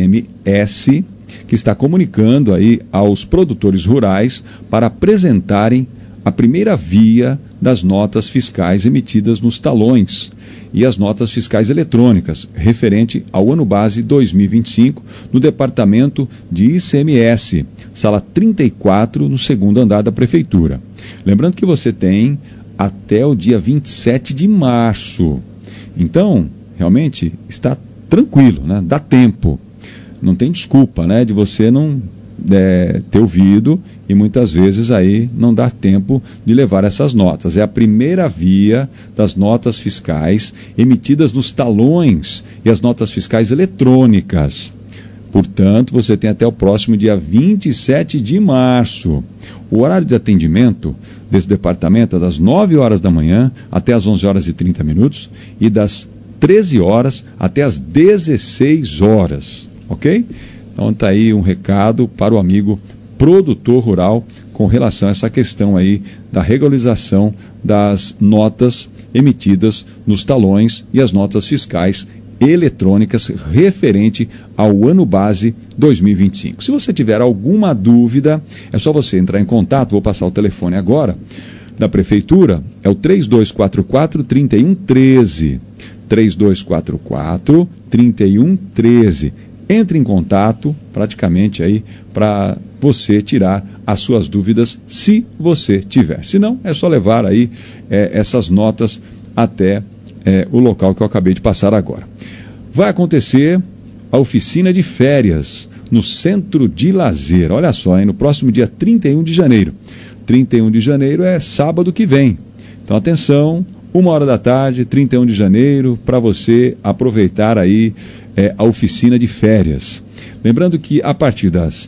S3: ICMS, que está comunicando aí aos produtores rurais para apresentarem a primeira via das notas fiscais emitidas nos talões e as notas fiscais eletrônicas, referente ao ano base 2025, no Departamento de ICMS, sala 34, no segundo andar da Prefeitura. Lembrando que você tem até o dia 27 de março. Então, realmente, está tranquilo, né? Dá tempo. Não tem desculpa, né, de você não ter ouvido e muitas vezes aí não dar tempo de levar essas notas. É a primeira via das notas fiscais emitidas nos talões e as notas fiscais eletrônicas. Portanto, você tem até o próximo dia 27 de março. O horário de atendimento desse departamento é das 9 horas da manhã até as 11 horas e 30 minutos e das 13 horas até as 16 horas, ok? Então está aí um recado para o amigo produtor rural com relação a essa questão aí da regularização das notas emitidas nos talões e as notas fiscais eletrônicas referente ao ano base 2025. Se você tiver alguma dúvida, é só você entrar em contato, vou passar o telefone agora, da Prefeitura, é o 3244-3113. 3244-3113. Entre em contato, praticamente aí, para você tirar as suas dúvidas, se você tiver. Se não, é só levar aí essas notas até o local que eu acabei de passar agora. Vai acontecer a oficina de férias no Centro de Lazer. Olha só, hein, no próximo dia 31 de janeiro. 31 de janeiro é sábado que vem. Então, atenção, 1h da tarde, 31 de janeiro, para você aproveitar aí a oficina de férias. Lembrando que a partir das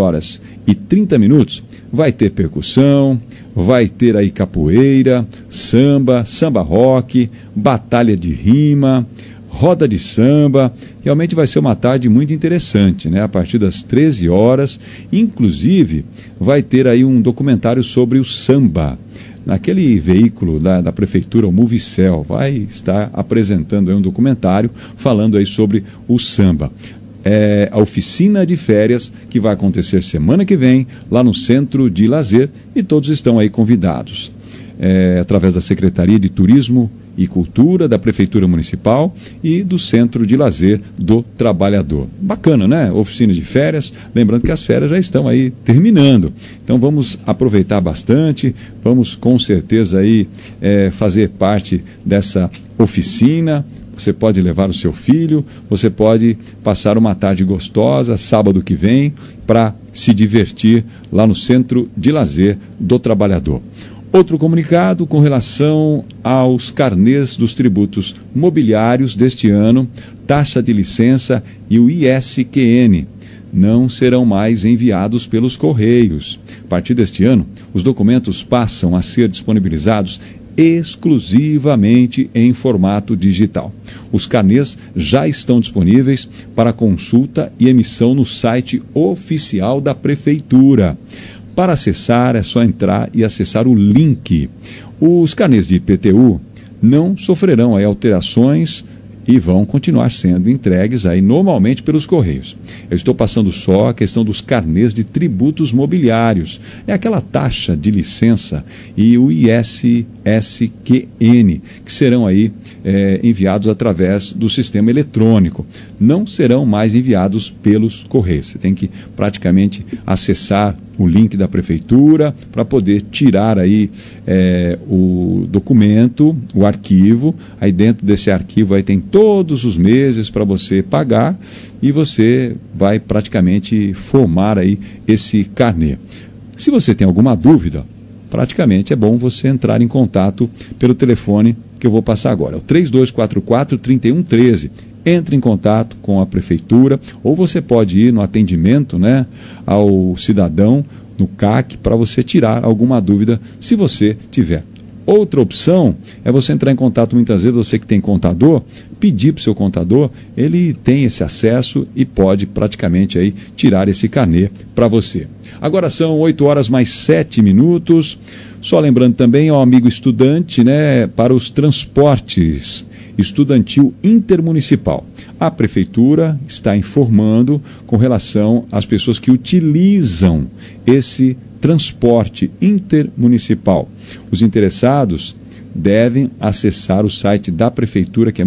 S3: 13h30 vai ter percussão, vai ter aí capoeira, samba rock, batalha de rima, roda de samba. Realmente vai ser uma tarde muito interessante, né? A partir das 13 horas, inclusive vai ter aí um documentário sobre o samba. Naquele veículo da Prefeitura, o Movicel, vai estar apresentando aí um documentário falando aí sobre o samba. É a oficina de férias que vai acontecer semana que vem, lá no Centro de Lazer, e todos estão aí convidados. Através da Secretaria de Turismo e Cultura da Prefeitura Municipal e do Centro de Lazer do Trabalhador. Bacana, né? Oficina de férias, lembrando que as férias já estão aí terminando, então vamos aproveitar bastante, vamos com certeza aí fazer parte dessa oficina. Você pode levar o seu filho, você pode passar uma tarde gostosa, sábado que vem, para se divertir lá no Centro de Lazer do Trabalhador. Outro comunicado com relação aos carnês dos tributos mobiliários deste ano, taxa de licença e o ISQN não serão mais enviados pelos Correios. A partir deste ano, os documentos passam a ser disponibilizados exclusivamente em formato digital. Os carnês já estão disponíveis para consulta e emissão no site oficial da Prefeitura. Para acessar, é só entrar e acessar o link. Os carnês de IPTU não sofrerão aí alterações e vão continuar sendo entregues aí normalmente pelos Correios. Eu estou passando só a questão dos carnês de tributos mobiliários. É aquela taxa de licença e o ISSQN, que serão aí enviados através do sistema eletrônico. Não serão mais enviados pelos Correios. Você tem que praticamente acessar o link da Prefeitura para poder tirar aí o documento, o arquivo. Aí dentro desse arquivo aí tem todos os meses para você pagar e você vai praticamente formar aí esse carnê. Se você tem alguma dúvida, praticamente é bom você entrar em contato pelo telefone que eu vou passar agora, é o 3244-3113. Entre em contato com a Prefeitura ou você pode ir no atendimento, né, ao cidadão, no CAC, para você tirar alguma dúvida, se você tiver. Outra opção é você entrar em contato, muitas vezes, você que tem contador, pedir para o seu contador, ele tem esse acesso e pode praticamente aí tirar esse carnê para você. Agora são 8h mais 7. Só lembrando também ao amigo estudante, né, para os transportes estudantil intermunicipal. A Prefeitura está informando com relação às pessoas que utilizam esse transporte intermunicipal. Os interessados devem acessar o site da Prefeitura, que é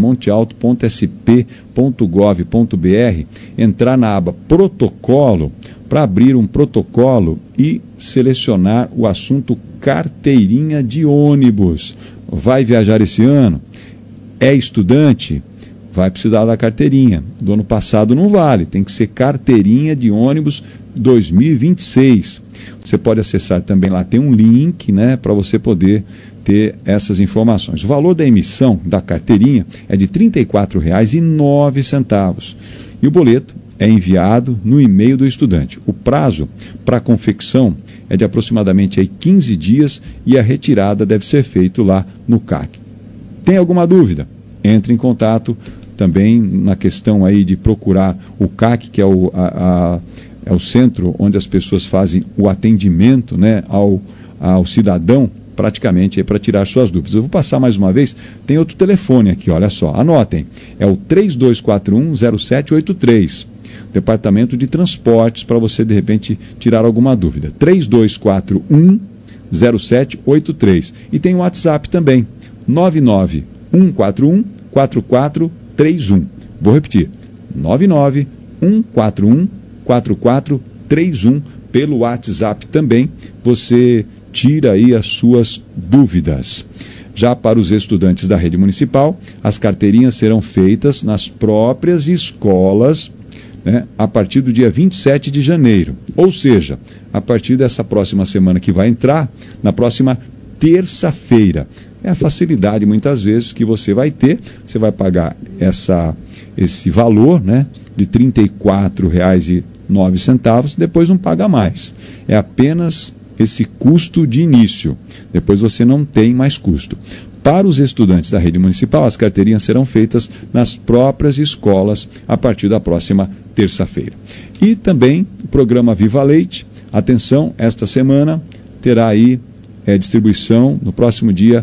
S3: montealto.sp.gov.br, entrar na aba Protocolo, para abrir um protocolo e selecionar o assunto carteirinha de ônibus. Vai viajar esse ano? É estudante? Vai precisar da carteirinha. Do ano passado não vale, tem que ser carteirinha de ônibus 2026. Você pode acessar também lá, tem um link, né, para você poder ter essas informações. O valor da emissão da carteirinha é de R$ 34,09. E o boleto é enviado no e-mail do estudante. O prazo para confecção é de aproximadamente aí 15 dias e a retirada deve ser feita lá no CAC. Tem alguma dúvida? entre em contato. Também na questão aí de procurar o CAC, que é o centro onde as pessoas fazem o atendimento, né, ao cidadão, praticamente para tirar suas dúvidas. Eu vou passar mais uma vez, tem outro telefone aqui, olha só, anotem, é o 3241-0783, Departamento de Transportes, para você de repente tirar alguma dúvida, 3241-0783, e tem o WhatsApp também, 99141-4431, vou repetir, 99141-4431, pelo WhatsApp também, você tira aí as suas dúvidas. Já para os estudantes da rede municipal, as carteirinhas serão feitas nas próprias escolas, né, a partir do dia 27 de janeiro. Ou seja, a partir dessa próxima semana que vai entrar, na próxima terça-feira. É a facilidade, muitas vezes, que você vai ter. Você vai pagar esse valor, né, de R$ 34,09, depois não paga mais. É apenas esse custo de início. Depois você não tem mais custo. Para os estudantes da rede municipal, as carteirinhas serão feitas nas próprias escolas a partir da próxima terça-feira. E também o programa Viva Leite. Atenção, esta semana terá aí distribuição no próximo dia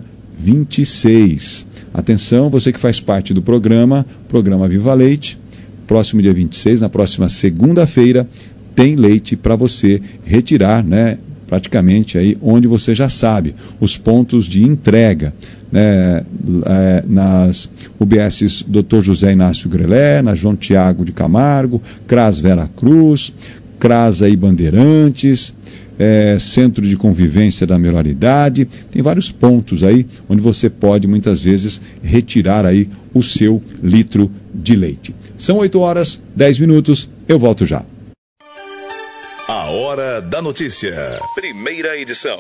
S3: 26. Atenção, você que faz parte do programa Viva Leite, próximo dia 26, na próxima segunda-feira, tem leite para você retirar, né? Praticamente aí onde você já sabe, os pontos de entrega, né, nas UBSs Dr. José Inácio Grelé, na João Tiago de Camargo, CRAS Vera Cruz, CRAS aí Bandeirantes, Centro de Convivência da Melhor Idade, tem vários pontos aí onde você pode muitas vezes retirar aí o seu litro de leite. São 8h10, eu volto já.
S1: A Hora da Notícia, primeira edição.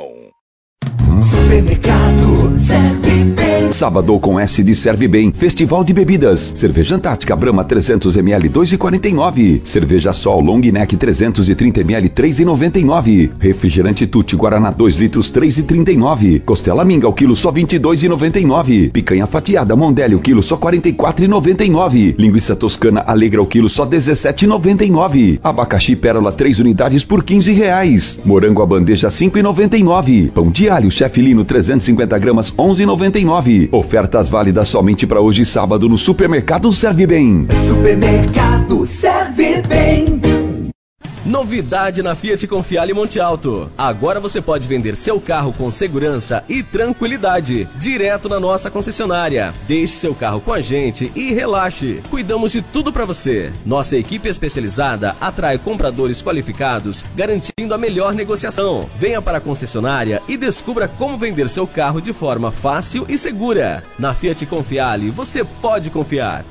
S4: Supermercado Serve Bem.
S5: Sábado com S de Serve Bem. Festival de bebidas. Cerveja Antártica Brahma 300ml 2,49. Cerveja Sol Long Neck 330ml 3,99. Refrigerante Tutti Guaraná 2 litros 3,39. Costela Minga o quilo só 22,99. Picanha fatiada Mondelli o quilo só 44,99. Linguiça Toscana Alegra o quilo só 17,99. Abacaxi Pérola 3 unidades por R$15. Morango a bandeja 5,99. Pão de alho Chefe Lino 350 gramas 11,99. Ofertas válidas somente para hoje, sábado, no Supermercado Serve Bem.
S4: Supermercado Serve Bem.
S6: Novidade na Fiat Confiale Monte Alto. Agora você pode vender seu carro com segurança e tranquilidade, direto na nossa concessionária. Deixe seu carro com a gente e relaxe. Cuidamos de tudo para você. Nossa equipe especializada atrai compradores qualificados, garantindo a melhor negociação. Venha para a concessionária e descubra como vender seu carro de forma fácil e segura. Na Fiat Confiale, você pode confiar.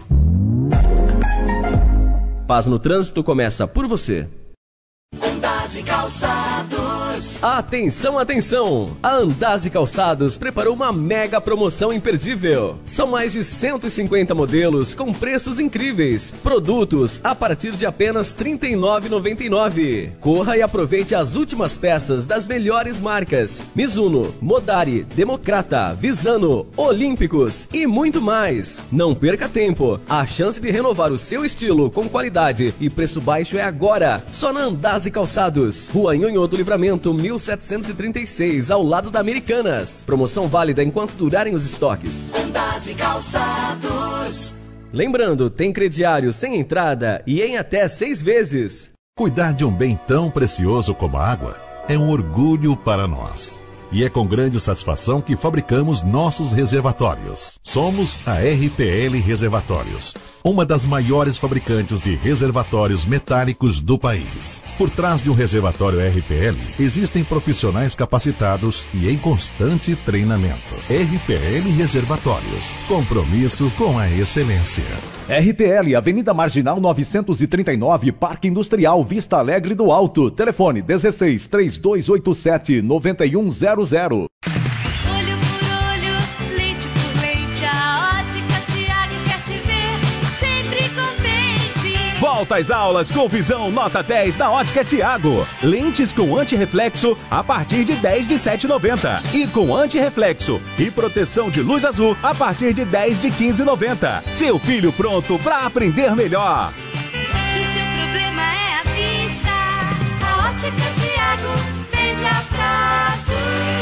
S6: Paz no trânsito começa por você.
S9: Andares e Calçados.
S6: Atenção, atenção! A Andares e Calçados preparou uma mega promoção imperdível. São mais de 150 modelos com preços incríveis. Produtos a partir de apenas R$ 39,99. Corra e aproveite as últimas peças das melhores marcas: Mizuno, Modari, Democrata, Visano, Olímpicos e muito mais. Não perca tempo. A chance de renovar o seu estilo com qualidade e preço baixo é agora. Só na Andares e Calçados. Rua Nhonhô do Livramento, 1736, ao lado da Americanas. Promoção válida enquanto durarem os estoques.
S9: Andares e Calçados.
S6: Lembrando, tem crediário sem entrada e em até 6 vezes.
S18: Cuidar de um bem tão precioso como a água é um orgulho para nós. E é com grande satisfação que fabricamos nossos reservatórios. Somos a RPL Reservatórios, uma das maiores fabricantes de reservatórios metálicos do país. Por trás de um reservatório RPL, existem profissionais capacitados e em constante treinamento. RPL Reservatórios, compromisso com a excelência.
S19: RPL, Avenida Marginal 939, Parque Industrial Vista Alegre do Alto. Telefone 16 3287 9100.
S9: Olho por olho, leite por leite, a Ótica Tiago quer te ver sempre contente.
S20: Volta às aulas com visão nota 10 na Ótica Tiago. Lentes com antirreflexo a partir de 10 de 7,90. E com antirreflexo e proteção de luz azul a partir de 10 de 15,90. Seu filho pronto para aprender melhor.
S9: Se seu problema é a vista, a Ótica Tiago vende a prazo.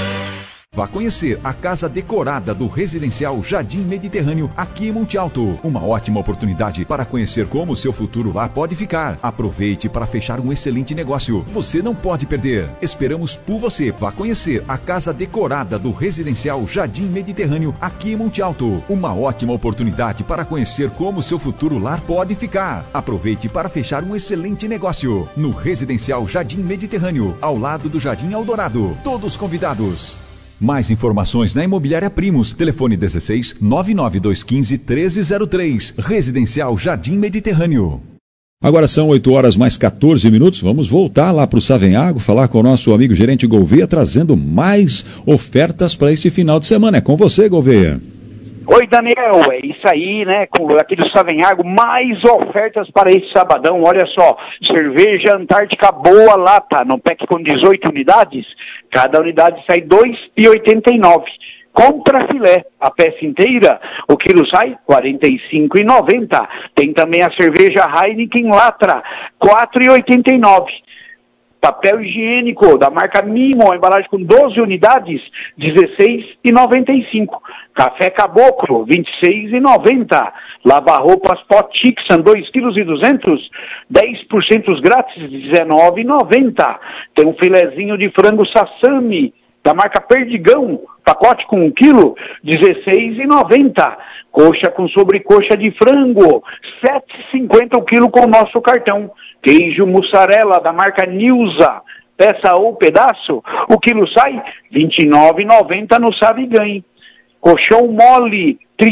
S19: Vá conhecer a casa decorada do residencial Jardim Mediterrâneo aqui em Monte Alto. Uma ótima oportunidade para conhecer como o seu futuro lá pode ficar. Aproveite para fechar um excelente negócio. Você não pode perder. Esperamos por você. Vá conhecer a casa decorada do residencial Jardim Mediterrâneo aqui em Monte Alto. Uma ótima oportunidade para conhecer como o seu futuro lar pode ficar. Aproveite para fechar um excelente negócio no residencial Jardim Mediterrâneo, ao lado do Jardim Eldorado. Todos convidados. Mais informações na Imobiliária Primos. Telefone 16 99215 1303. Residencial Jardim Mediterrâneo.
S3: Agora são 8 horas mais 14 minutos. Vamos voltar lá para o Savenhago, falar com o nosso amigo gerente Gouveia, trazendo mais ofertas para este final de semana. É com você, Gouveia.
S11: Oi, Daniel, é isso aí, né, aqui do Savenhago, mais ofertas para esse sabadão, olha só, cerveja Antártica Boa Lata, no pack com 18 unidades, cada unidade sai R$ 2,89. Contra filé, a peça inteira, o quilo sai R$ 45,90. Tem também a cerveja Heineken Latra, R$ 4,89. Papel higiênico da marca Mimo, a embalagem com 12 unidades, R$ 16,95. Café Caboclo, R$ 26,90. Lava-roupas Potixan, 2,2 kg, 10% grátis, R$ 19,90. Tem um filezinho de frango Sassami, da marca Perdigão, pacote com 1 kg, R$ 16,90. Coxa com sobrecoxa de frango, R$ 7,50 o quilo com o nosso cartão. Queijo mussarela da marca Nilza, peça ou pedaço, o quilo sai R$ 29,90 no Sabe Ganhe. Colchão mole, R$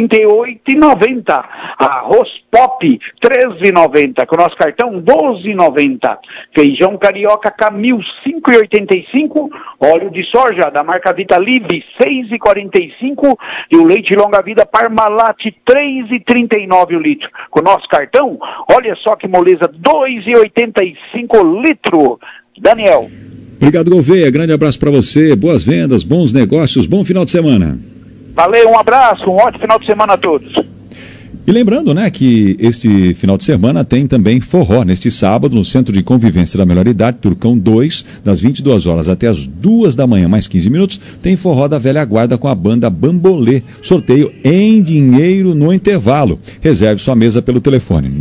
S11: 38,90. Arroz pop, R$ 13,90. Com o nosso cartão, R$ 12,90. Feijão carioca Camil, R$ 5,85. Óleo de soja da marca Vitalibe, R$ 6,45. E o leite longa vida Parmalat, R$ 3,39 o litro. Com o nosso cartão, olha só que moleza, R$ 2,85 litro. Daniel.
S3: Obrigado, Gouveia. Grande abraço para você. Boas vendas, bons negócios, bom final de semana.
S11: Valeu, um abraço, um ótimo final de semana a todos.
S3: E lembrando, né, que este final de semana tem também forró, neste sábado, no Centro de Convivência da Melhor Idade, Turcão 2, das 22 horas até as 2 da manhã, mais 15 minutos, tem forró da velha guarda com a banda Bambolê. Sorteio em dinheiro no intervalo. Reserve sua mesa pelo telefone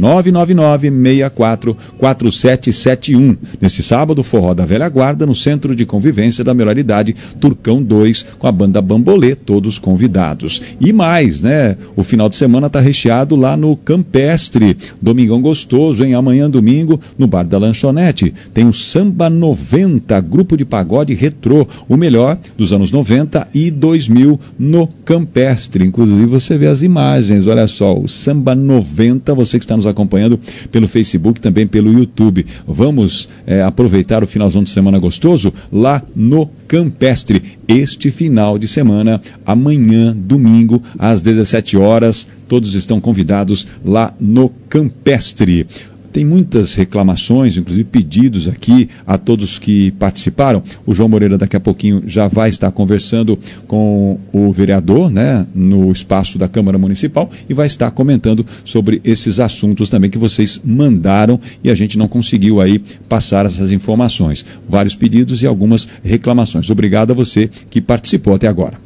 S3: 999-644771. Neste sábado, forró da velha guarda no Centro de Convivência da Melhor Idade, Turcão 2, com a banda Bambolê, todos convidados. E mais, né, o final de semana está recheado lá no Campestre, Domingão Gostoso, hein? Amanhã domingo, no Bar da Lanchonete, tem o Samba 90, grupo de pagode retrô, o melhor dos anos 90 e 2000 no Campestre. Inclusive você vê as imagens, olha só, o Samba 90, você que está nos acompanhando pelo Facebook, também pelo YouTube. Vamos aproveitar o finalzão de semana gostoso lá no Campestre, este final de semana, amanhã, domingo, às 17 horas, todos estão convidados lá no Campestre. Tem muitas reclamações, inclusive pedidos aqui a todos que participaram. O João Moreira daqui a pouquinho já vai estar conversando com o vereador, né, no espaço da Câmara Municipal, e vai estar comentando sobre esses assuntos também que vocês mandaram e a gente não conseguiu aí passar essas informações. Vários pedidos e algumas reclamações. Obrigado a você que participou até agora.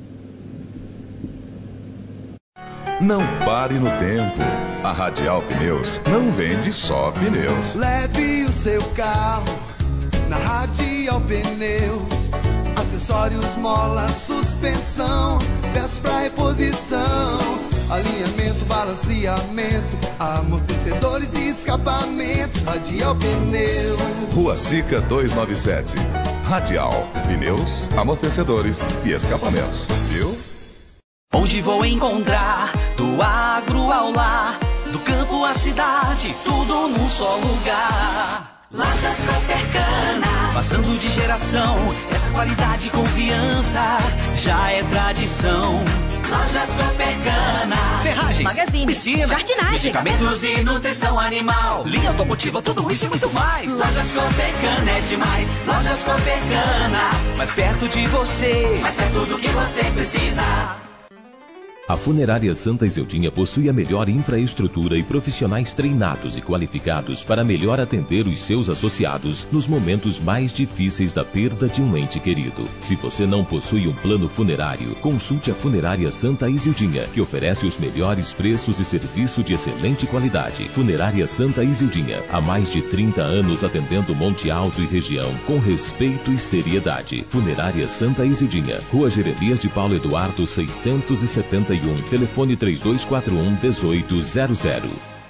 S7: Não pare no tempo. A Radial Pneus não vende só pneus.
S8: Leve o seu carro na Radial Pneus. Acessórios, mola, suspensão, peças pra reposição, alinhamento, balanceamento, amortecedores e escapamentos. Radial Pneus.
S7: Rua Sica 297. Radial Pneus, amortecedores e escapamentos. Viu?
S9: Onde vou encontrar do agro ao lar, do campo à cidade, tudo num só lugar. Lojas Coopercana, passando de geração, essa qualidade e confiança já é tradição. Lojas Coopercana, ferragens,
S2: magazine,
S9: piscina,
S2: jardinagem,
S9: medicamentos e nutrição animal, linha automotiva, tudo isso e muito mais. Lojas Coopercana é demais. Lojas Coopercana, mais perto de você, mais perto do que você precisa.
S21: A Funerária Santa Izildinha possui a melhor infraestrutura e profissionais treinados e qualificados para melhor atender os seus associados nos momentos mais difíceis da perda de um ente querido. Se você não possui um plano funerário, consulte a Funerária Santa Izildinha, que oferece os melhores preços e serviço de excelente qualidade. Funerária Santa Izildinha, há mais de 30 anos atendendo Monte Alto e região com respeito e seriedade. Funerária Santa Izildinha, Rua Jeremias de Paulo Eduardo 671, telefone 3241-1800.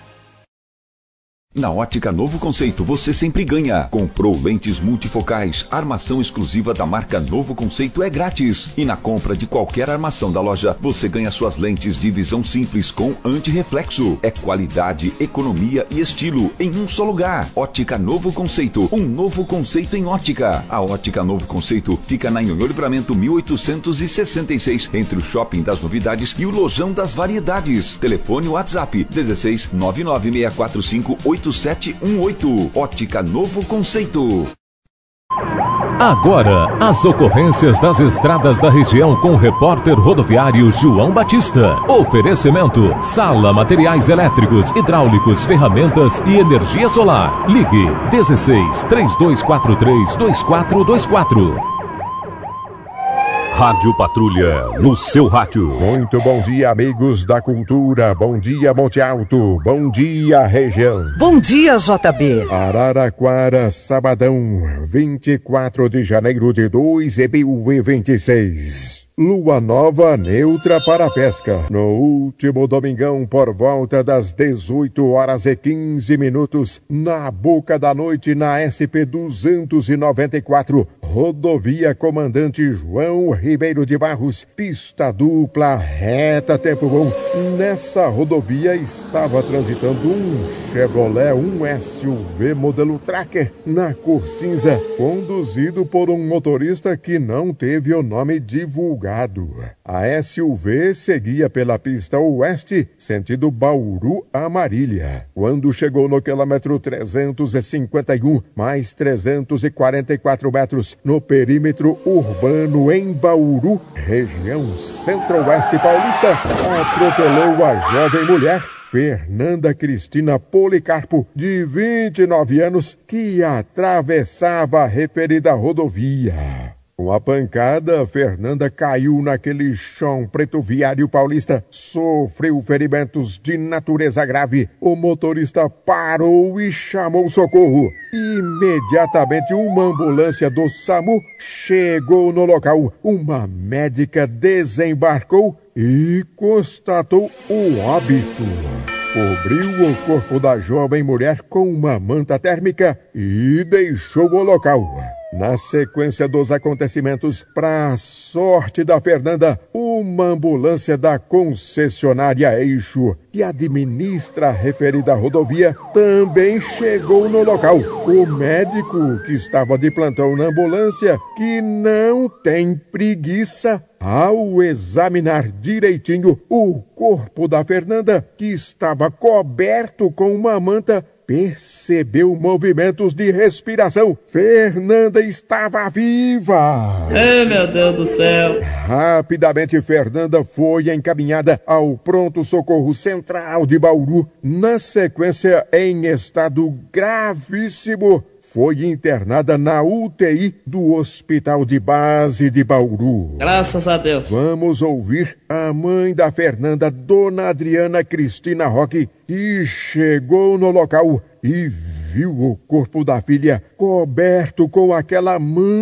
S19: Na Ótica Novo Conceito, você sempre ganha. Comprou lentes multifocais, armação exclusiva da marca Novo Conceito é grátis. E na compra de qualquer armação da loja, você ganha suas lentes de visão simples com antirreflexo. É qualidade, economia e estilo em um só lugar. Ótica Novo Conceito, um novo conceito em ótica. A Ótica Novo Conceito fica na Nhonhô Livramento 1866, entre o Shopping das Novidades e o Lojão das Variedades. Telefone WhatsApp 16 99645 8718. Ótica Novo Conceito.
S22: Agora, as ocorrências das estradas da região com o repórter rodoviário João Batista. Oferecimento: Sala Materiais Elétricos, Hidráulicos, Ferramentas e Energia Solar. Ligue 16 3243 2424.
S23: Rádio Patrulha, no seu rádio. Muito bom dia, amigos da cultura. Bom dia, Monte Alto. Bom dia, região.
S24: Bom dia, JB.
S23: Araraquara, sabadão, 24 de janeiro de 2026. Lua nova neutra para a pesca. No último domingão, por volta das 18h15, na boca da noite, na SP-294, rodovia Comandante João Ribeiro de Barros, pista dupla, reta, tempo bom. Nessa rodovia estava transitando um Chevrolet, um SUV modelo Tracker, na cor cinza, conduzido por um motorista que não teve o nome divulgado. A SUV seguia pela pista oeste, sentido Bauru a Marília. Quando chegou no quilômetro 351, mais 344 metros, no perímetro urbano em Bauru, região centro-oeste paulista, atropelou a jovem mulher Fernanda Cristina Policarpo, de 29 anos, que atravessava a referida rodovia. Com a pancada, Fernanda caiu naquele chão preto viário paulista, sofreu ferimentos de natureza grave. O motorista parou e chamou socorro. Imediatamente, uma ambulância do SAMU chegou no local. Uma médica desembarcou e constatou o óbito. Cobriu o corpo da jovem mulher com uma manta térmica e deixou o local. Na sequência dos acontecimentos, para a sorte da Fernanda, uma ambulância da concessionária Eixo, que administra a referida rodovia, também chegou no local. O médico que estava de plantão na ambulância, que não tem preguiça, ao examinar direitinho o corpo da Fernanda, que estava coberto com uma manta, percebeu movimentos de respiração. Fernanda estava viva!
S25: Meu Deus do céu!
S23: Rapidamente, Fernanda foi encaminhada ao pronto-socorro central de Bauru. Na sequência, em estado gravíssimo, foi internada na UTI do Hospital de Base de Bauru.
S25: Graças a Deus.
S23: Vamos ouvir a mãe da Fernanda, Dona Adriana Cristina Roque, que chegou no local e viu o corpo da filha coberto com aquela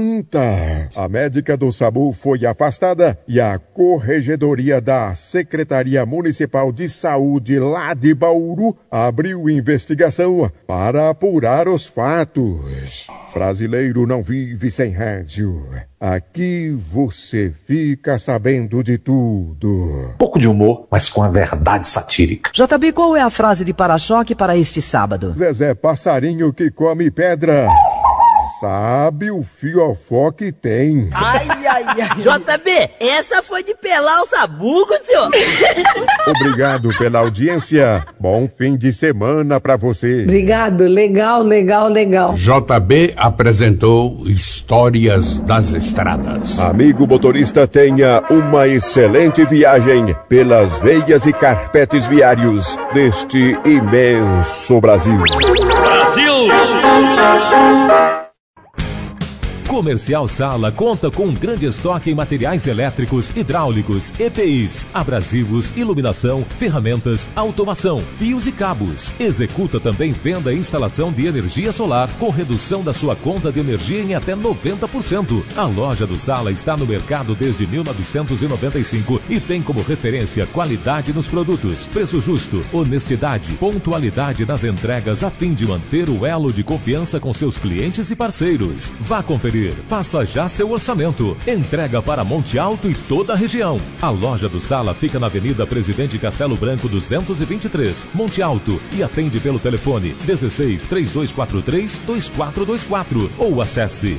S23: manta. A médica do SAMU foi afastada e a Corregedoria da Secretaria Municipal de Saúde lá de Bauru abriu investigação para apurar os fatos. Brasileiro não vive sem rádio. Aqui você fica sabendo de tudo.
S26: Pouco de humor, mas com a verdade satírica.
S24: JB, qual é a frase de para-choque para este sábado?
S23: Zezé Passarinho que come pedra. Sabe o fiofó que tem.
S10: Ai. JB, essa foi de pelar o sabugo, senhor.
S23: Obrigado pela audiência. Bom fim de semana pra você.
S12: Obrigado, legal.
S13: JB apresentou Histórias das Estradas.
S23: Amigo motorista, tenha uma excelente viagem pelas veias e carpetes viários deste imenso Brasil.
S22: Comercial Sala conta com um grande estoque em materiais elétricos, hidráulicos, EPIs, abrasivos, iluminação, ferramentas, automação, fios e cabos. Executa também venda e instalação de energia solar com redução da sua conta de energia em até 90%. A loja do Sala está no mercado desde 1995 e tem como referência qualidade nos produtos, preço justo, honestidade, pontualidade nas entregas a fim de manter o elo de confiança com seus clientes e parceiros. Vá conferir. Faça já seu orçamento. Entrega para Monte Alto e toda a região. A loja do Sala fica na Avenida Presidente Castelo Branco 223, Monte Alto, e atende pelo telefone 16 3243 2424 ou acesse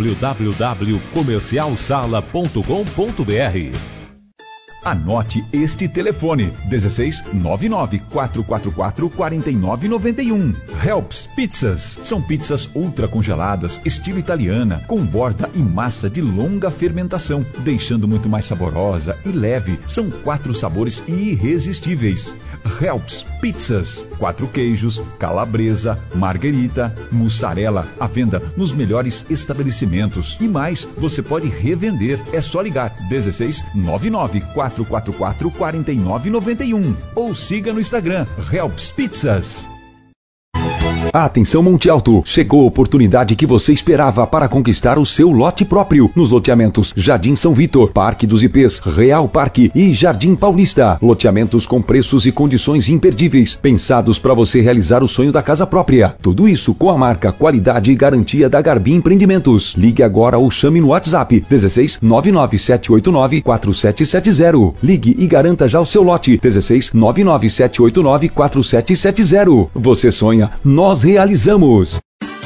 S22: www.comercialsala.com.br.
S19: Anote este telefone: 16 99 444 4991. Helps Pizzas. São pizzas ultra congeladas, estilo italiana, com borda e massa de longa fermentação, deixando muito mais saborosa e leve. São 4 sabores irresistíveis. Helps Pizzas. 4 queijos, calabresa, marguerita, mussarela, à venda nos melhores estabelecimentos. E mais, você pode revender. É só ligar 16 99 444 4991 ou siga no Instagram Helps Pizzas.
S3: Atenção Monte Alto, chegou a oportunidade que você esperava para conquistar o seu lote próprio nos loteamentos Jardim São Vitor, Parque dos IPs, Real Parque e Jardim Paulista. Loteamentos com preços e condições imperdíveis, pensados para você realizar o sonho da casa própria. Tudo isso com a marca, qualidade e garantia da Garbi Empreendimentos. Ligue agora ou chame no WhatsApp 16 99789 4770. Ligue e garanta já o seu lote 16 99789 4770. Você sonha, nós realizamos.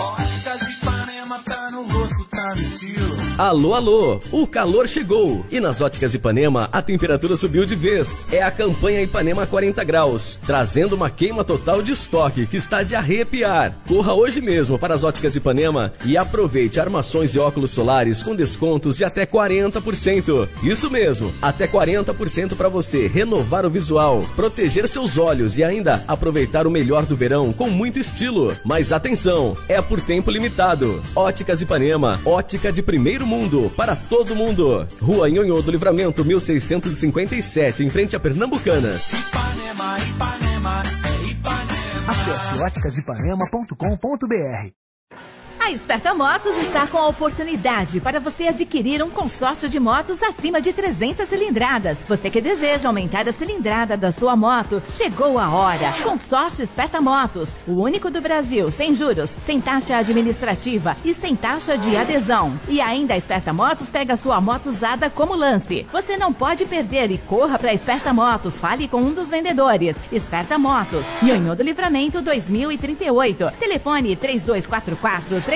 S6: Alô, o calor chegou e nas Óticas Ipanema a temperatura subiu de vez. É a campanha Ipanema 40 graus, trazendo uma queima total de estoque que está de arrepiar. Corra hoje mesmo para as Óticas Ipanema e aproveite armações e óculos solares com descontos de até 40%. Isso mesmo, até 40% para você renovar o visual, proteger seus olhos e ainda aproveitar o melhor do verão com muito estilo. Mas atenção, é por tempo limitado. Óticas Ipanema, ótica de primeiro mundo, para todo mundo. Rua Nhonhô do Livramento, 1657, em frente a Pernambucanas.
S14: Ipanema, é Ipanema. Acesse óticasipanema.com.br.
S24: A Esperta Motos está com a oportunidade para você adquirir um consórcio de motos acima de 300 cilindradas. Você que deseja aumentar a cilindrada da sua moto, chegou a hora. Consórcio Esperta Motos, o único do Brasil, sem juros, sem taxa administrativa e sem taxa de adesão. E ainda a Esperta Motos pega a sua moto usada como lance. Você não pode perder e corra para a Esperta Motos. Fale com um dos vendedores. Esperta Motos, Nhonhô do Livramento 2038. Telefone 3244-3939.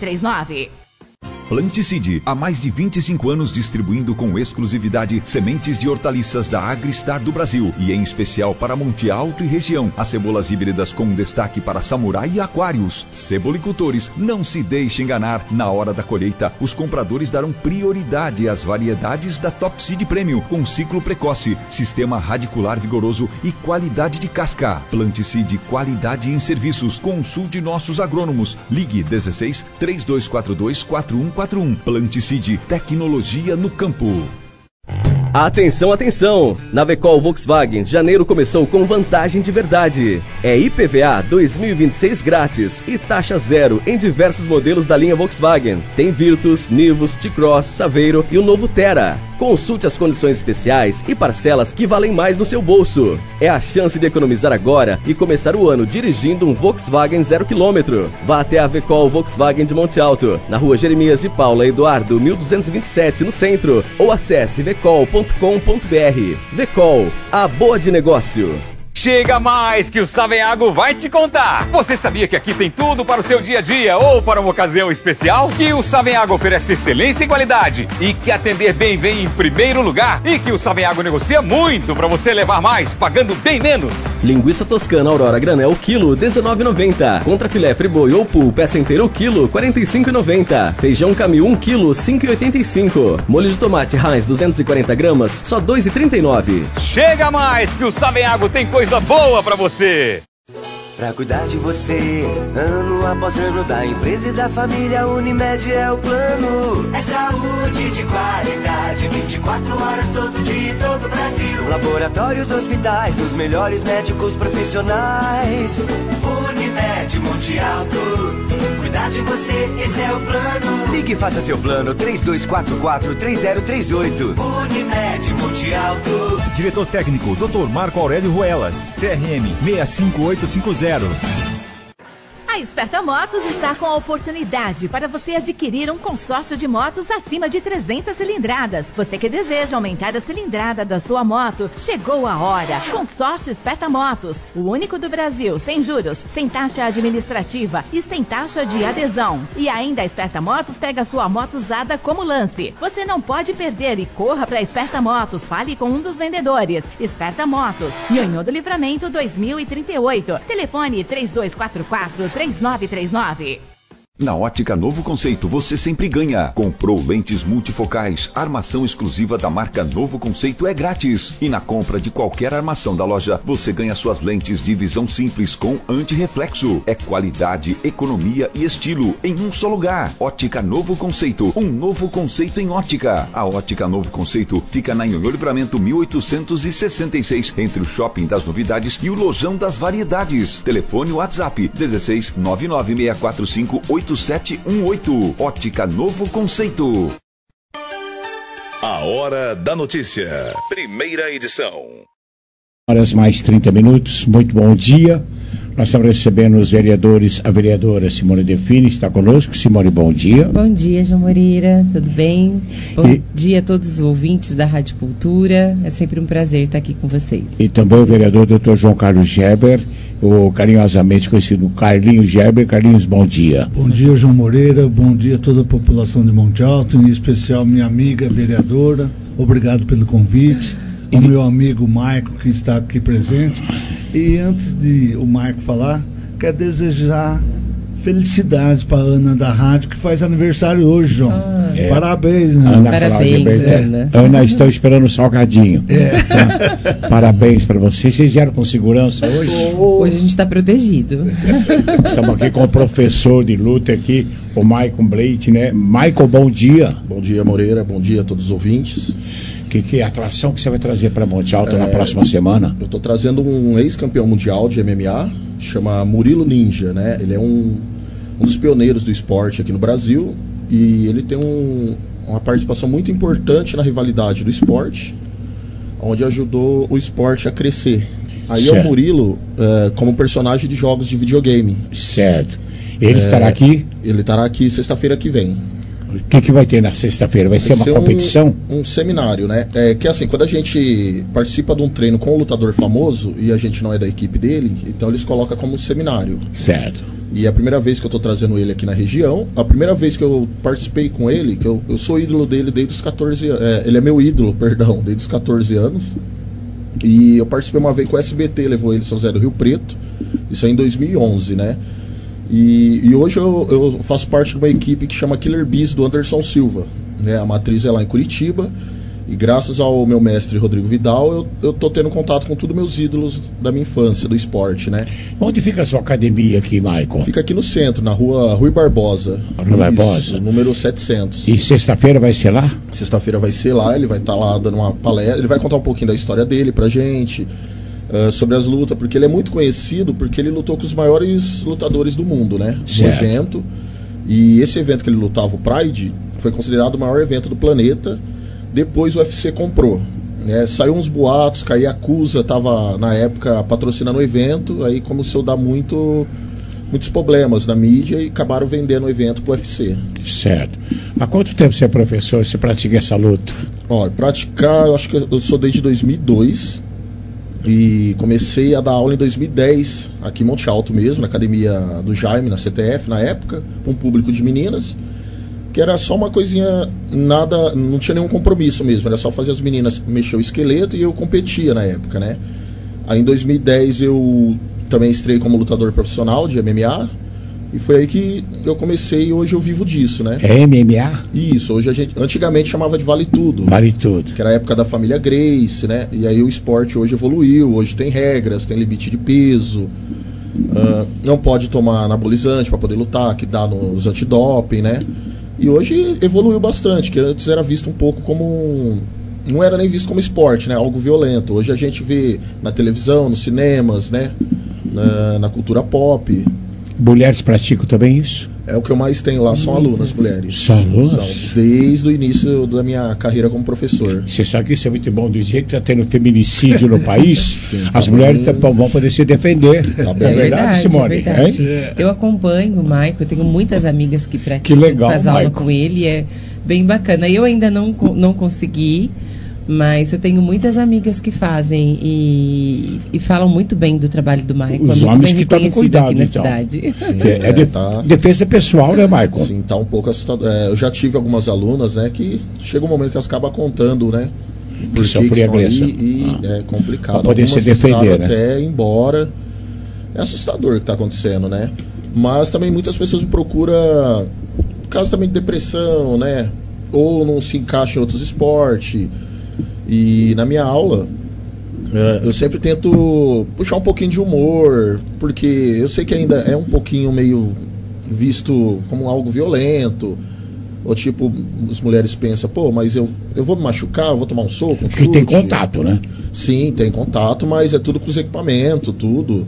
S19: Planticide, há mais de 25 anos distribuindo com exclusividade sementes de hortaliças da Agristar do Brasil e em especial para Monte Alto e região. As cebolas híbridas com destaque para samurai e aquários. Cebolicultores, não se deixe enganar. Na hora da colheita, os compradores darão prioridade às variedades da Top Seed Premium com ciclo precoce, sistema radicular vigoroso e qualidade de casca. Planticide, qualidade em serviços. Consulte nossos agrônomos. Ligue 16 3242 4141. Planticide, tecnologia no campo.
S6: Atenção! Na Vecol Volkswagen, janeiro começou com vantagem de verdade. É IPVA 2026 grátis e taxa zero em diversos modelos da linha Volkswagen. Tem Virtus, Nivus, T-Cross, Saveiro e o novo Terra. Consulte as condições especiais e parcelas que valem mais no seu bolso. É a chance de economizar agora e começar o ano dirigindo um Volkswagen 0 km. Vá até a Vecol Volkswagen de Monte Alto, na rua Jeremias de Paula Eduardo, 1227, no centro, ou acesse vecol.com.br. Vecol, a boa de negócio.
S1: Chega mais que o Savenhago vai te contar. Você sabia que aqui tem tudo para o seu dia a dia ou para uma ocasião especial? Que o Savenhago oferece excelência e qualidade e que atender bem vem em primeiro lugar e que o Savenhago negocia muito para você levar mais, pagando bem menos.
S6: Linguiça toscana Aurora granel quilo R$19,90. Contra filé friboi ou pool peça inteira o quilo R$45,90. Feijão Camil 1 quilo R$5,85. Molho de tomate Heinz 240 gramas só R$2,39.
S1: Chega mais que o Savenhago tem coisa boa pra você.
S12: Pra cuidar de você, ano após ano, da empresa e da família, Unimed é o plano. É saúde de qualidade, 24 horas todo dia, todo o Brasil. Laboratórios, hospitais, os melhores médicos profissionais. Unimed Montialto, cuidar de você, esse é o plano. Ligue e faça seu plano, 3244-3038. Unimed Montialto.
S15: Diretor técnico, Dr. Marco Aurélio Ruelas, CRM 65850.
S24: A Esperta Motos está com a oportunidade para você adquirir um consórcio de motos acima de 300 cilindradas. Você que deseja aumentar a cilindrada da sua moto, chegou a hora. Consórcio Esperta Motos, o único do Brasil, sem juros, sem taxa administrativa e sem taxa de adesão. E ainda a Esperta Motos pega a sua moto usada como lance. Você não pode perder e corra para a Esperta Motos. Fale com um dos vendedores. Esperta Motos, Nhonhô do Livramento 2038. Telefone 3244-3939.
S19: Na Ótica Novo Conceito, você sempre ganha. Comprou lentes multifocais, armação exclusiva da marca Novo Conceito é grátis. E na compra de qualquer armação da loja, você ganha suas lentes de visão simples com antirreflexo. É qualidade, economia e estilo em um só lugar. Ótica Novo Conceito, um novo conceito em ótica. A Ótica Novo Conceito fica na Nhonhô Livramento 1866, entre o Shopping das Novidades e o Lojão das Variedades. Telefone WhatsApp 16 99645 8718. Ótica Novo Conceito.
S7: A Hora da Notícia. Primeira edição.
S16: Horas mais 30 minutos. Muito bom dia. Nós estamos recebendo os vereadores. A vereadora Simone Defini está conosco. Simone, bom dia.
S17: Bom dia, João Moreira. Tudo bem? Bom dia a todos os ouvintes da Rádio Cultura. É sempre um prazer estar aqui com vocês.
S16: E também o vereador Dr. João Carlos Geber, o carinhosamente conhecido Carlinhos Geber. Carlinhos, bom dia.
S26: Bom dia, João Moreira. Bom dia a toda a população de Monte Alto, em especial minha amiga vereadora. Obrigado pelo convite. O meu amigo Maico, que está aqui presente. E antes de o Maico falar, quero desejar felicidades para a Ana da Rádio, que faz aniversário hoje, João. Parabéns, né?
S16: Ana, parabéns, Ana. Ana, estou esperando o salgadinho. Tá? Parabéns para vocês. Vocês vieram com segurança hoje?
S17: Hoje a gente está protegido.
S16: Estamos aqui com o professor de luta aqui, o Maicon Bleit, né? Maicon, bom dia.
S27: Bom dia, Moreira. Bom dia a todos os ouvintes.
S16: Que atração que você vai trazer para Monte Alto na próxima semana?
S27: Eu estou trazendo um ex-campeão mundial de MMA, chama Murilo Ninja, né? Ele é um dos pioneiros do esporte aqui no Brasil e ele tem uma participação muito importante na rivalidade do esporte, onde ajudou o esporte a crescer. Aí certo. É o Murilo como personagem de jogos de videogame.
S16: Certo. Ele estará aqui?
S27: Ele estará aqui sexta-feira que vem.
S16: O que vai ter na sexta-feira? Vai ser uma competição?
S27: Um seminário, né? Que assim, quando a gente participa de um treino com um lutador famoso e a gente não é da equipe dele, então eles colocam como seminário.
S16: Certo.
S27: E é a primeira vez que eu estou trazendo ele aqui na região. A primeira vez que eu participei com ele, que eu sou ídolo dele desde os 14 anos. Ele é meu ídolo, perdão, desde os 14 anos. E eu participei uma vez com o SBT, levou ele em São José do Rio Preto. Isso aí em 2011, né? E hoje eu faço parte de uma equipe que chama Killer Bees do Anderson Silva, né? A matriz é lá em Curitiba. E graças ao meu mestre Rodrigo Vidal, eu tô tendo contato com todos meus ídolos da minha infância, do esporte, né?
S16: Onde fica a sua academia aqui, Maicon?
S27: Fica aqui no centro, na rua Rui Barbosa.
S16: Rui Barbosa?
S27: Número 700.
S16: E sexta-feira vai ser lá?
S27: Sexta-feira vai ser lá, ele vai estar lá dando uma palestra, ele vai contar um pouquinho da história dele pra gente, sobre as lutas, porque ele é muito conhecido, porque ele lutou com os maiores lutadores do mundo, né? No evento. E esse evento que ele lutava, o Pride, foi considerado o maior evento do planeta. Depois o UFC comprou, né? Saiu uns boatos, que a Yakuza estava na época patrocinando o evento, aí começou a dar muitos problemas na mídia e acabaram vendendo o evento pro UFC.
S16: Certo. Há quanto tempo você é professor, você pratica essa luta?
S27: Praticar, eu acho que eu sou desde 2002, E comecei a dar aula em 2010, aqui em Monte Alto mesmo, na academia do Jaime, na CTF, na época, com um público de meninas, que era só uma coisinha, nada, não tinha nenhum compromisso mesmo, era só fazer as meninas mexer o esqueleto e eu competia na época, né? Aí em 2010 eu também estrei como lutador profissional de MMA, e foi aí que eu comecei e hoje eu vivo disso, né?
S16: É MMA?
S27: Isso, hoje a gente, antigamente chamava de Vale Tudo.
S16: Vale Tudo.
S27: Que era a época da família Grace, né? E aí o esporte hoje evoluiu, hoje tem regras, tem limite de peso, não pode tomar anabolizante para poder lutar, que dá nos antidoping, né? E hoje evoluiu bastante, que antes era visto um pouco como não era nem visto como esporte, né? Algo violento. Hoje a gente vê na televisão, nos cinemas, né? Na cultura pop.
S16: Mulheres praticam também isso?
S27: É o que eu mais tenho lá, são alunas mulheres.
S16: São alunas?
S27: São, desde o início da minha carreira como professor.
S16: Você sabe que isso é muito bom, do jeito que está tendo feminicídio no país,
S27: Sim,
S16: as mulheres vão poder se defender.
S27: Tá
S16: é verdade, Simone?
S17: É verdade. Eu acompanho o Maico, eu tenho muitas amigas que praticam,
S16: que legal,
S17: faz aula
S16: Maico.
S17: com ele, é bem bacana. Eu ainda não consegui, mas eu tenho muitas amigas que fazem e falam muito bem do trabalho do Maico.
S16: Os
S17: é muito
S16: homens
S17: bem
S16: que tomam cuidado,
S17: aqui na
S16: então.
S17: cidade.
S27: Sim, tá.
S16: Defesa pessoal, né, Maico?
S27: Sim, tá um pouco assustador. Eu já tive algumas alunas, né, que chega um momento que elas acabam contando, né, por que estão ali e é complicado.
S16: Pra poder
S27: Algumas
S16: se defender, né?
S27: até ir embora. É assustador o que está acontecendo, né? Mas também muitas pessoas me procuram por causa também de depressão, né? Ou não se encaixa em outros esportes. E na minha aula, eu sempre tento puxar um pouquinho de humor, porque eu sei que ainda é um pouquinho meio visto como algo violento. Ou tipo, as mulheres pensam, pô, mas eu vou me machucar, eu vou tomar um soco, um chute.
S16: Que tem contato, né?
S27: Sim, tem contato, mas é tudo com os equipamentos, tudo.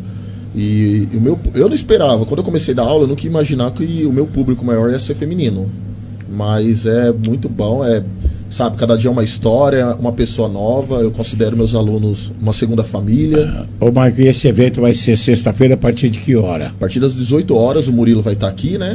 S27: E eu não esperava, quando eu comecei a dar aula, eu nunca ia imaginar que o meu público maior ia ser feminino. Mas é muito bom, sabe, cada dia é uma história, uma pessoa nova. Eu considero meus alunos uma segunda família.
S16: Ô, Marco, e esse evento vai ser sexta-feira a partir de que hora?
S27: A partir das 18 horas o Murilo vai estar aqui, né?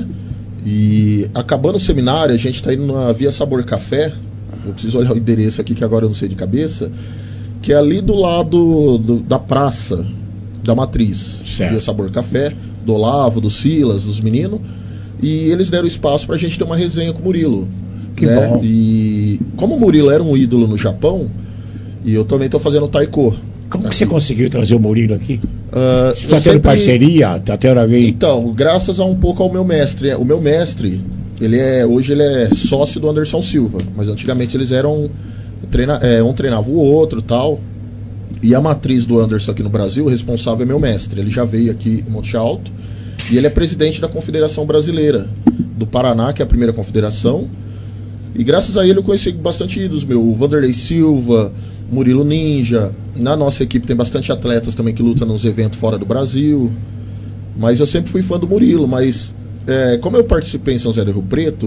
S27: E acabando o seminário, a gente está indo na Via Sabor Café. Eu preciso olhar o endereço aqui, que agora eu não sei de cabeça. Que é ali do lado da praça da Matriz.
S16: Certo.
S27: Via Sabor Café, do Olavo, do Silas, dos meninos. E eles deram espaço para a gente ter uma resenha com o Murilo.
S16: Que
S27: né?
S16: bom.
S27: E como o Murilo era um ídolo no Japão, e eu também estou fazendo taiko.
S16: Como que você conseguiu trazer o Murilo aqui? Você está tendo
S27: sempre...
S16: parceria? Está tendo alguém?
S27: Então, graças a um pouco ao meu mestre. O meu mestre, hoje ele é sócio do Anderson Silva, mas antigamente eles eram um treinava o outro, tal. E a matriz do Anderson aqui no Brasil, o responsável é meu mestre. Ele já veio aqui em Monte Alto e ele é presidente da Confederação Brasileira do Paraná, que é a primeira confederação. E graças a ele eu conheci bastante ídolos, o Vanderlei Silva, Murilo Ninja. Na nossa equipe tem bastante atletas também que lutam nos eventos fora do Brasil. Mas eu sempre fui fã do Murilo, mas como eu participei em São José do Rio Preto,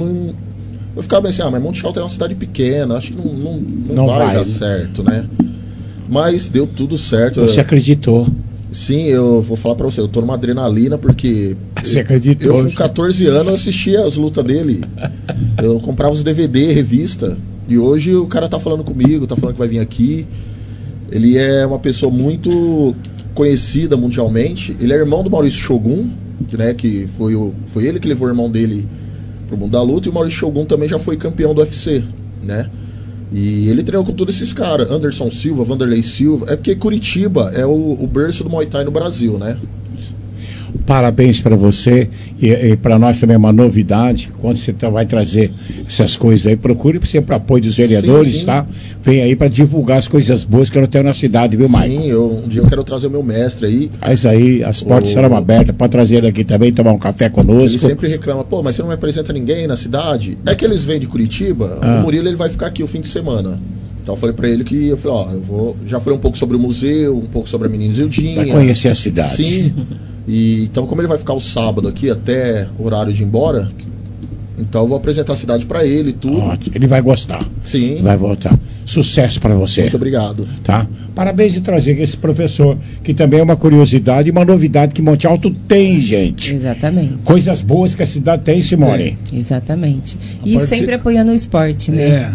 S27: eu ficava bem assim, mas Monte Alto é uma cidade pequena, acho que não vai dar certo, né? Mas deu tudo certo.
S16: Você acreditou?
S27: Sim, eu vou falar pra você, eu tô numa adrenalina porque...
S16: Você acreditou?
S27: Eu com 14 anos eu assistia as lutas dele. Eu comprava os DVD, revista. E hoje o cara tá falando comigo, tá falando que vai vir aqui. Ele é uma pessoa muito conhecida mundialmente. Ele é irmão do Maurício Shogun, né, que foi ele que levou o irmão dele pro mundo da luta. E o Maurício Shogun também já foi campeão do UFC, né? E ele treinou com todos esses caras, Anderson Silva, Vanderlei Silva. É porque Curitiba é o berço do Muay Thai no Brasil, né?
S16: Parabéns para você e para nós também é uma novidade. Quando você vai trazer essas coisas aí, procure sempre o apoio dos vereadores, sim. Tá? Vem aí para divulgar as coisas boas que eu não tenho na cidade, viu, Maicon?
S27: Sim, um dia eu quero trazer o meu mestre aí.
S16: Mas aí as portas serão abertas, pode trazer ele aqui também, tomar um café conosco.
S27: Ele sempre reclama, pô, mas você não me apresenta ninguém na cidade? É que eles vêm de Curitiba, o Murilo ele vai ficar aqui o fim de semana. Então eu falei pra ele que, já falei um pouco sobre o museu, um pouco sobre a menina Zildinha.
S16: Vai conhecer a cidade.
S27: Sim. E, então, como ele vai ficar o sábado aqui até o horário de ir embora, então eu vou apresentar a cidade para ele e tudo.
S16: Ótimo. Ele vai gostar.
S27: Sim.
S16: Vai voltar. Sucesso para você.
S27: Muito obrigado.
S16: Tá? Parabéns de trazer esse professor, que também é uma curiosidade e uma novidade que Monte Alto tem, gente.
S17: Exatamente.
S16: Coisas boas que a cidade tem, Simone.
S17: Exatamente. E sempre apoiando o esporte, né?
S26: A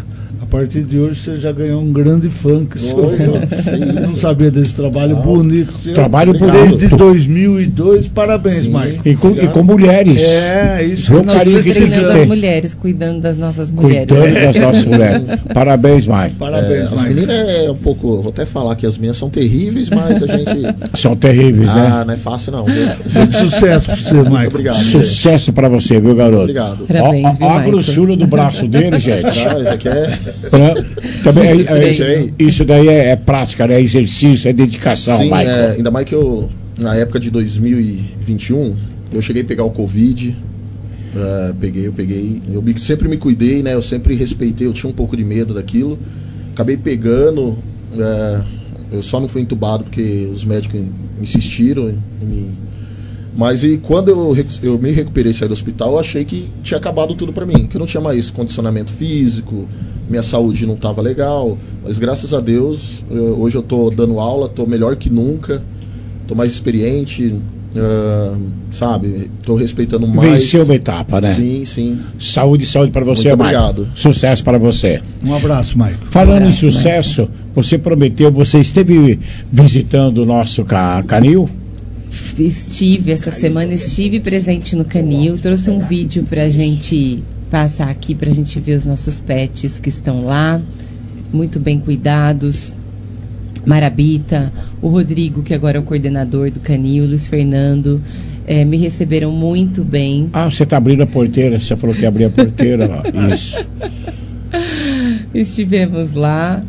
S26: partir de hoje você já ganhou um grande funk. Eu não sabia desse trabalho bonito.
S16: Trabalho bonito.
S26: Desde 2002, parabéns, Maicon.
S16: E com mulheres.
S26: Isso
S16: que nós
S17: treinando as mulheres, cuidando das nossas mulheres.
S16: Cuidando das nossas mulheres. Parabéns, Maicon.
S27: Parabéns, as meninas é um pouco, vou até falar que as minhas são terríveis, mas a gente...
S16: São terríveis, né?
S27: Não é fácil não.
S26: Muito sucesso pra você, Maicon.
S27: Obrigado.
S16: Sucesso pra você, viu, garoto?
S27: Obrigado.
S17: Parabéns, viu,
S16: a grossura do braço dele, gente.
S27: Isso aqui é...
S16: Também isso daí é prática, né? Exercício, é dedicação,
S27: Sim,
S16: Maicon.
S27: Ainda mais que eu, na época de 2021, eu cheguei a pegar o Covid. Eu sempre me cuidei, né? Eu sempre respeitei, eu tinha um pouco de medo daquilo. Acabei pegando, eu só não fui entubado porque os médicos insistiram em mim. Mas e quando eu me recuperei e saí do hospital, eu achei que tinha acabado tudo pra mim, que eu não tinha mais condicionamento físico, minha saúde não estava legal, mas graças a Deus, hoje eu tô dando aula, tô melhor que nunca, tô mais experiente, sabe, tô respeitando mais.
S16: Venceu uma etapa, né?
S27: Sim.
S16: Saúde para você,
S27: Muito
S16: Maicon.
S27: obrigado.
S16: Sucesso para você.
S26: Um abraço, Maicon.
S16: Falando em sucesso, você prometeu, você esteve visitando o nosso canil?
S17: Essa semana estive presente no canil, trouxe um vídeo pra gente passar aqui, pra gente ver os nossos pets que estão lá, muito bem cuidados. Marabita, o Rodrigo, que agora é o coordenador do canil, Luiz Fernando, me receberam muito bem.
S16: Você tá abrindo a porteira, você falou que ia abrir a porteira lá. Isso.
S17: Estivemos lá,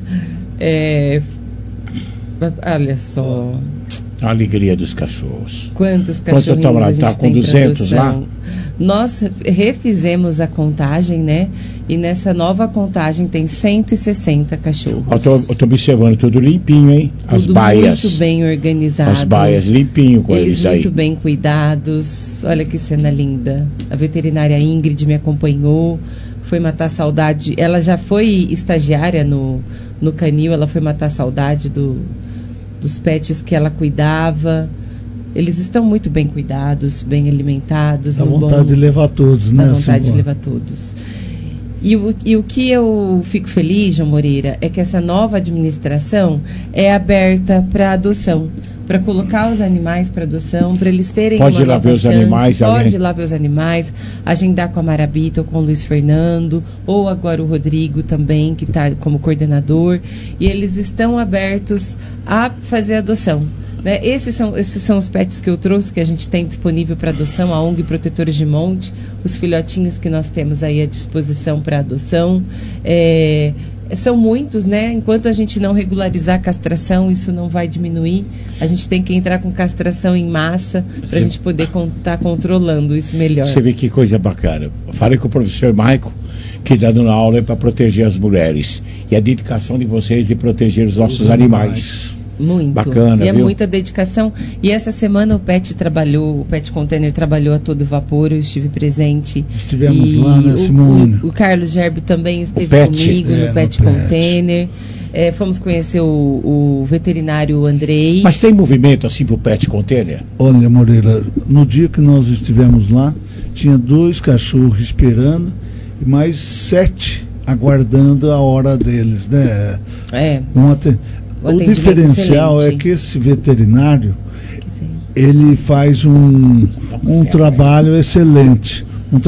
S17: olha só...
S16: A alegria dos cachorros.
S17: Quantos cachorrinhos a gente
S16: tá com 200 lá?
S17: Nós refizemos a contagem, né? E nessa nova contagem tem 160 cachorros.
S16: Eu tô observando tudo limpinho, hein? As baias.
S17: Muito bem organizado.
S16: As baias limpinho com eles aí.
S17: Muito bem cuidados. Olha que cena linda. A veterinária Ingrid me acompanhou. Foi matar saudade. Ela já foi estagiária no canil. Ela foi matar saudade dos pets que ela cuidava. Eles estão muito bem cuidados, bem alimentados.
S26: Dá vontade de levar todos, né?
S17: Dá vontade de levar todos. E o que eu fico feliz, João Moreira, é que essa nova administração é aberta para adoção, para colocar os animais para adoção, para eles terem uma nova chance. Pode ir lá ver os animais, agendar com a Marabita ou com o Luiz Fernando, ou agora o Rodrigo também, que está como coordenador, e eles estão abertos a fazer adoção. Né? Esses são os pets que eu trouxe, que a gente tem disponível para adoção, a ONG Protetores de Monte, os filhotinhos que nós temos aí à disposição para adoção. São muitos, né? Enquanto a gente não regularizar a castração, isso não vai diminuir. A gente tem que entrar com castração em massa para a gente poder estar controlando isso melhor.
S16: Você vê que coisa bacana. Falei com o professor Maicon, que está dando aula para proteger as mulheres. E a dedicação de vocês de proteger os nossos animais.
S17: Muito.
S16: Bacana,
S17: e é
S16: viu?
S17: muita dedicação. E essa semana o Pet Container trabalhou a todo vapor, eu estive presente.
S26: Estivemos lá, né, Simone?
S17: O Carlos Gerbi também esteve comigo no Pet Container. Fomos conhecer o veterinário Andrei.
S16: Mas tem movimento assim pro Pet Container?
S26: Olha, Moreira, no dia que nós estivemos lá, tinha 2 cachorros esperando e mais 7 aguardando a hora deles, né? O diferencial é que esse veterinário, ele faz um trabalho excelente.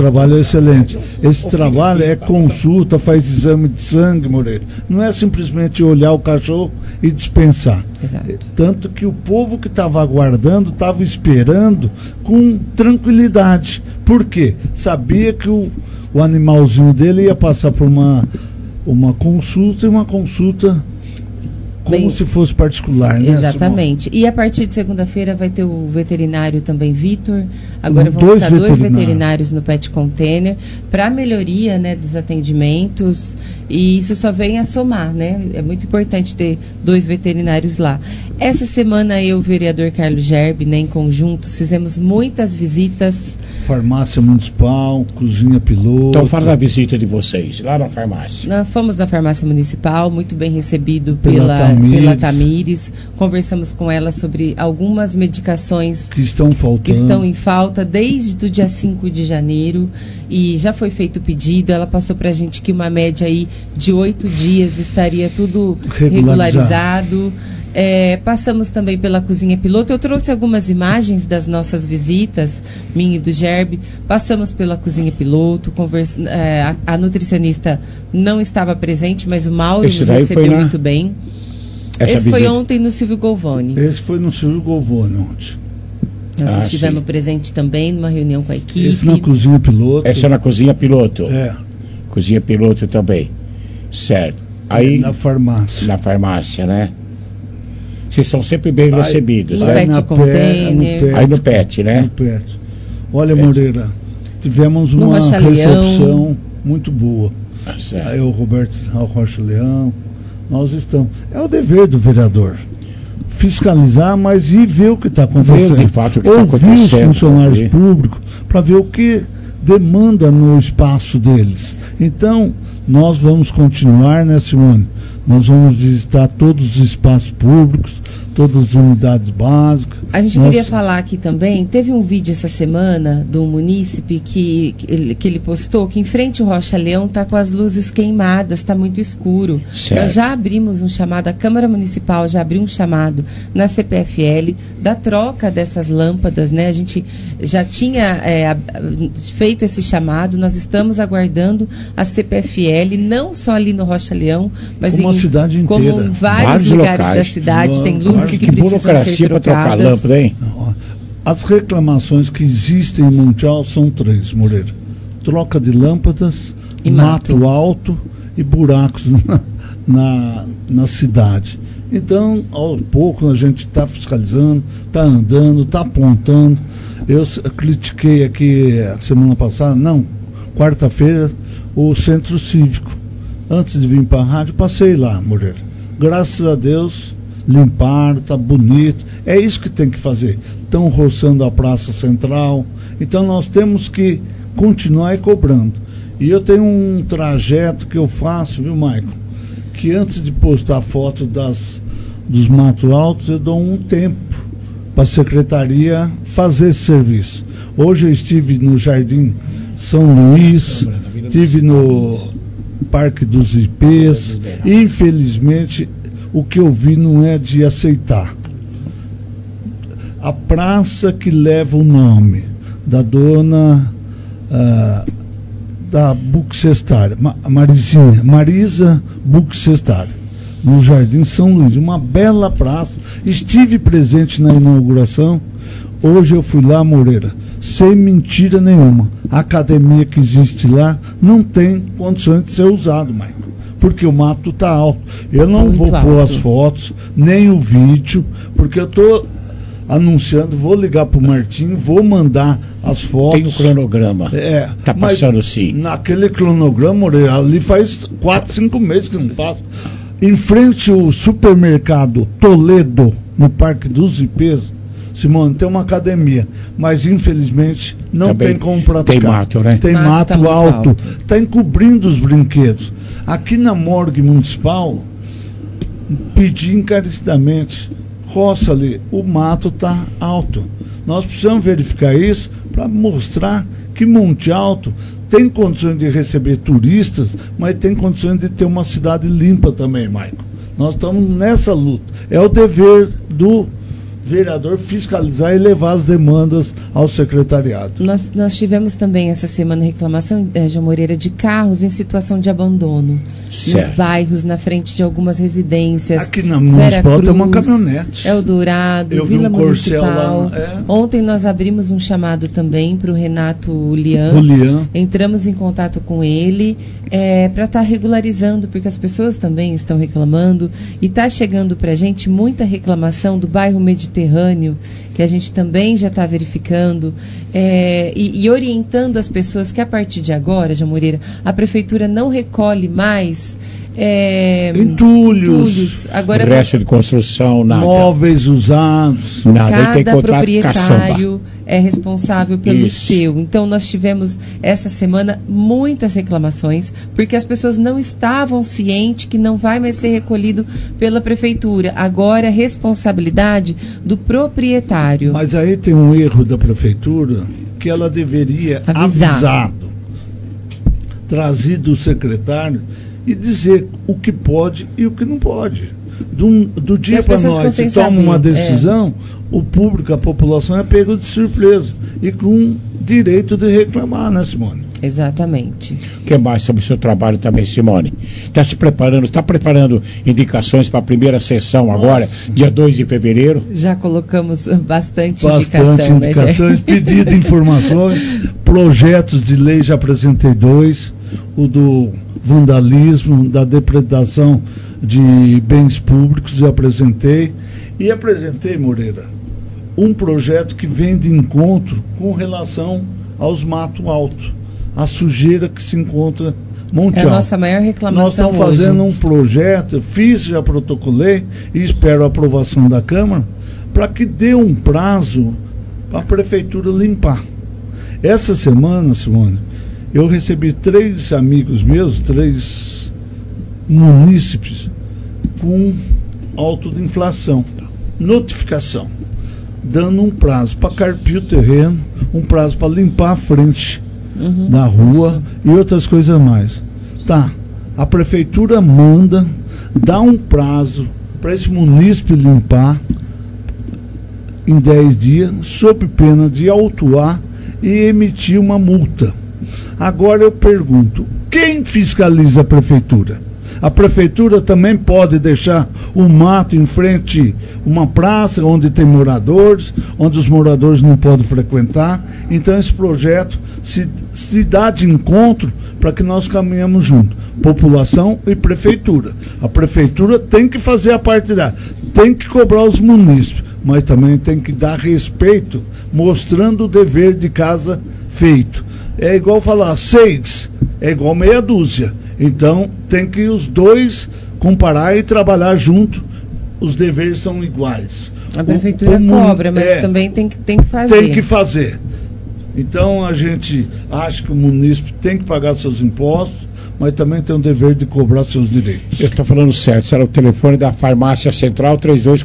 S26: Esse trabalho é consulta, faz exame de sangue, Moreira. Não é simplesmente olhar o cachorro e dispensar.
S17: Exato.
S26: Tanto que o povo que estava aguardando, estava esperando com tranquilidade. Por quê? Sabia que o animalzinho dele ia passar por uma consulta, e uma consulta como se fosse particular, né?
S17: Exatamente. E a partir de segunda-feira vai ter o veterinário também, Vitor. Agora vão estar 2 veterinários no Pet Container para melhoria, né, dos atendimentos. E isso só vem a somar, né? É muito importante ter 2 veterinários lá. Essa semana eu e o vereador Carlos Gerbi, né, em conjunto, fizemos muitas visitas.
S26: Farmácia Municipal, Cozinha Piloto.
S16: Então fala da visita de vocês, lá na farmácia.
S17: Nós fomos na farmácia municipal, muito bem recebido pela
S26: Tamires.
S17: Tamires. Conversamos com ela sobre algumas medicações
S26: que estão faltando,
S17: que estão em falta desde o dia 5 de janeiro, e já foi feito o pedido. Ela passou para a gente que uma média aí de 8 dias estaria tudo regularizado. Passamos também pela cozinha piloto. Eu trouxe algumas imagens das nossas visitas, minha e do Gerbe. Passamos pela cozinha piloto, a nutricionista não estava presente, mas o Mauro nos recebeu muito bem. Esse foi ontem no Silvio Golvoni.
S26: Esse foi no Silvio Golvoni ontem.
S17: Nós estivemos presentes também numa reunião com a equipe.
S26: Esse na cozinha piloto.
S16: Essa é na cozinha piloto. Cozinha piloto também. Certo. Aí
S26: na farmácia.
S16: Na farmácia, né? Vocês são sempre bem recebidos,
S17: no
S16: né?
S17: Pet Container.
S16: Aí no Pet, né?
S26: No Pet. Olha, Moreira, tivemos uma recepção muito boa. Aí o Roberto Rocha Leão, nós estamos. É o dever do vereador fiscalizar, mas ir ver o que está acontecendo.
S16: De fato, o que
S26: ouvir os funcionários públicos para ver o que demanda no espaço deles. Então, nós vamos continuar, né, Simone? Nós vamos visitar todos os espaços públicos, todas as unidades básicas.
S17: A gente queria falar aqui também, teve um vídeo essa semana do munícipe que ele postou, que em frente ao Rocha Leão está com as luzes queimadas, está muito escuro.
S16: Certo.
S17: Nós já abrimos um chamado, a Câmara Municipal já abriu um chamado na CPFL da troca dessas lâmpadas, né? A gente já tinha feito esse chamado, nós estamos aguardando a CPFL, não só ali no Rocha Leão, mas
S26: como
S17: em vários lugares locais da cidade. Tem luzes que precisam ser trocadas.
S26: As reclamações que existem em Montiel são 3, Moreira: troca de lâmpadas,
S17: e
S26: mato alto e buracos na cidade. Então, aos poucos, a gente está fiscalizando, está andando, está apontando. Eu critiquei aqui semana passada, quarta-feira, o Centro Cívico. Antes de vir para a rádio, passei lá, Moreira. Graças a Deus, limparam, está bonito. É isso que tem que fazer. Estão roçando a Praça Central. Então nós temos que continuar cobrando. E eu tenho um trajeto que eu faço, viu, Maicon? Que antes de postar foto dos matos altos, eu dou um tempo para a secretaria fazer esse serviço. Hoje eu estive no Jardim São Luís, estive no Parque dos Ipês. Infelizmente, o que eu vi não é de aceitar. A praça que leva o nome da dona da Buxestária, Marisa Buxestária, no Jardim São Luís, uma bela praça. Estive presente na inauguração. Hoje eu fui lá, Moreira, sem mentira nenhuma. A academia que existe lá não tem condições de ser usado mais, porque o mato está alto. Eu não vou pôr as fotos, nem o vídeo, porque eu estou anunciando, vou ligar para o Martinho, vou mandar as fotos.
S16: Tem o cronograma. Está passando sim.
S26: Naquele cronograma, ali faz 4, 5 meses que não passa. Em frente ao supermercado Toledo, no Parque dos Ipês, Simone, tem uma academia, mas infelizmente não também tem como praticar.
S16: Tem mato, né?
S26: Tem mato alto. Está encobrindo os brinquedos. Aqui na morgue municipal, pedi encarecidamente, roça ali, o mato está alto. Nós precisamos verificar isso para mostrar que Monte Alto tem condições de receber turistas, mas tem condições de ter uma cidade limpa também, Maicon. Nós estamos nessa luta. É o dever do vereador fiscalizar e levar as demandas ao secretariado.
S17: Nós tivemos também essa semana reclamação, João Moreira, de carros em situação de abandono.
S26: Certo.
S17: Nos bairros, na frente de algumas residências.
S26: Aqui na Municipal tem uma caminhonete.
S17: Eldorado, Vila Municipal. Ontem nós abrimos um chamado também para o Renato Lian. Entramos em contato com ele para estar regularizando, porque as pessoas também estão reclamando. E está chegando para a gente muita reclamação do bairro Mediterrâneo, que a gente também já está verificando, e orientando as pessoas que a partir de agora, João Moreira, a prefeitura não recolhe mais
S26: entulhos,
S17: agora
S16: resto de construção, nada.
S26: Móveis usados,
S16: nada.
S17: Cada proprietário é responsável pelo seu. Então nós tivemos essa semana muitas reclamações porque as pessoas não estavam cientes que não vai mais ser recolhido pela prefeitura. Agora é responsabilidade do proprietário.
S26: Mas aí tem um erro da prefeitura que ela deveria avisado, trazido o secretário e dizer o que pode e o que não pode. Do dia para noite, se toma uma decisão, o público, a população é pego de surpresa e com direito de reclamar, né, Simone?
S17: Exatamente.
S16: O que mais sobre o seu trabalho também, Simone? Está preparando indicações para a primeira sessão agora, dia 2 de fevereiro?
S17: Já colocamos bastante indicação,
S26: indicações, pedido de informações, projetos de lei, já apresentei 2, o do vandalismo, da depredação de bens públicos, eu apresentei, Moreira, um projeto que vem de encontro com relação aos mato alto, a sujeira que se encontra Monte Alto.
S17: É a nossa maior reclamação.
S26: Nós estamos fazendo um projeto, já protocolei e espero a aprovação da Câmara para que dê um prazo para a prefeitura limpar. Essa semana, Simone, eu recebi 3 amigos meus, 3 munícipes com auto de inflação, notificação, dando um prazo para carpir o terreno, um prazo para limpar a frente da rua e outras coisas mais. Tá, a prefeitura manda, dá um prazo para esse munícipe limpar em 10 dias, sob pena de autuar e emitir uma multa. Agora eu pergunto, quem fiscaliza a prefeitura? A prefeitura também pode deixar o mato em frente a uma praça onde tem moradores, onde os moradores não podem frequentar. Então esse projeto se dá de encontro para que nós caminhemos juntos, população e prefeitura. A prefeitura tem que fazer a parte dela, tem que cobrar os munícipes, mas também tem que dar respeito, mostrando o dever de casa feito. É igual falar 6, é igual meia dúzia. Então tem que os comparar e trabalhar junto. Os deveres são iguais.
S17: A prefeitura cobra, mas também tem que fazer.
S26: Tem que fazer. Então a gente acha que o munícipe tem que pagar seus impostos, mas também tem o dever de cobrar seus direitos.
S16: Eu estou falando certo, será o telefone da Farmácia Central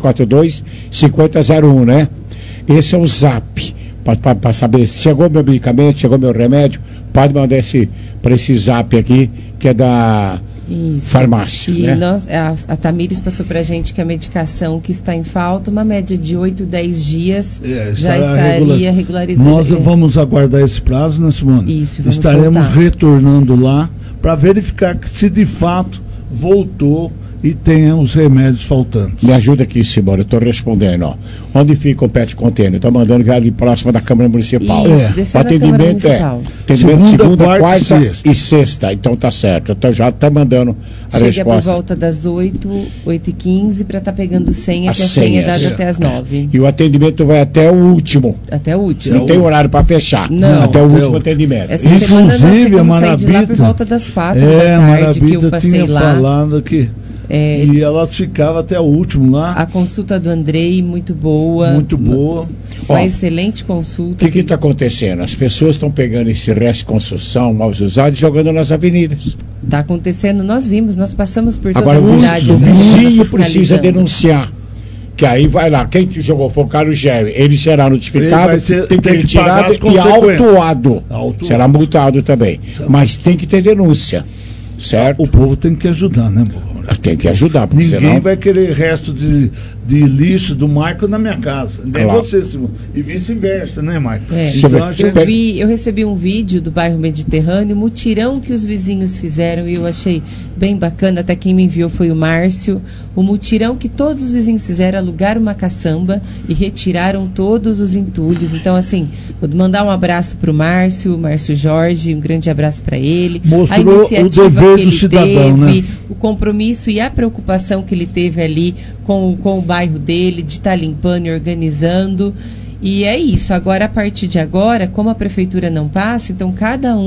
S16: 3242-5001, né? Esse é o Zap. Para saber se chegou meu medicamento, chegou meu remédio, pode mandar para esse Zap aqui, que é da farmácia.
S17: E
S16: né?
S17: a Tamires passou para a gente que a medicação que está em falta, uma média de 8, 10 dias, já estaria regularizada.
S26: Nós vamos aguardar esse prazo, né, Simone?
S17: Isso, vamos
S26: estaremos
S17: voltar.
S26: retornando lá para verificar se de fato voltou e tenha os remédios faltantes.
S16: Me ajuda aqui, Simone, eu estou respondendo. Ó. Onde fica o Pet Container? Estou mandando que é ali próximo da Câmara Municipal.
S17: Isso, descendo da Câmara Municipal.
S16: Atendimento segunda, quarta e sexta. Então tá certo. Eu tô já até mandando a resposta.
S17: Chega por volta das 8h15 para estar pegando senha, que a senha é dada até as 9.
S16: E o atendimento vai até o último.
S17: Até o último.
S16: Não tem horário para fechar.
S17: Não.
S16: Até o último atendimento.
S17: Essa semana nós chegamos a sair de lá por volta das 4 da tarde, que eu passei lá.
S26: Falando que e ela ficava até o último lá.
S17: A consulta do Andrei, muito boa.
S26: Muito boa.
S17: Uma excelente consulta.
S16: O que está acontecendo? As pessoas estão pegando esse resto de construção mal usado e jogando nas avenidas.
S17: Está acontecendo, nós vimos, nós passamos por
S16: agora,
S17: todas as cidades.
S16: O vizinho precisa denunciar. Que aí vai lá, quem jogou focar o Jerry, ele será notificado, tem que retirado e autuado. Será multado também. Então, mas tem que ter denúncia, certo?
S26: O povo tem que ajudar, né, amor?
S16: Tem que ajudar, porque
S26: ninguém
S16: senão
S26: vai querer resto de lixo do Marco na minha casa. Nem você, Simone. E vice-versa, né, Marco?
S17: Então, eu recebi um vídeo do bairro Mediterrâneo, mutirão que os vizinhos fizeram, e eu achei bem bacana. Até quem me enviou foi o Márcio. O mutirão que todos os vizinhos fizeram, alugaram uma caçamba e retiraram todos os entulhos. Então, assim, vou mandar um abraço para o Márcio Jorge, um grande abraço para ele.
S26: Mostrou a iniciativa o dever que ele do cidadão,
S17: teve,
S26: né?
S17: O compromisso e a preocupação que ele teve ali com o bairro dele, de estar limpando e organizando. E é isso. Agora, a partir de agora, como a prefeitura não passa, então cada um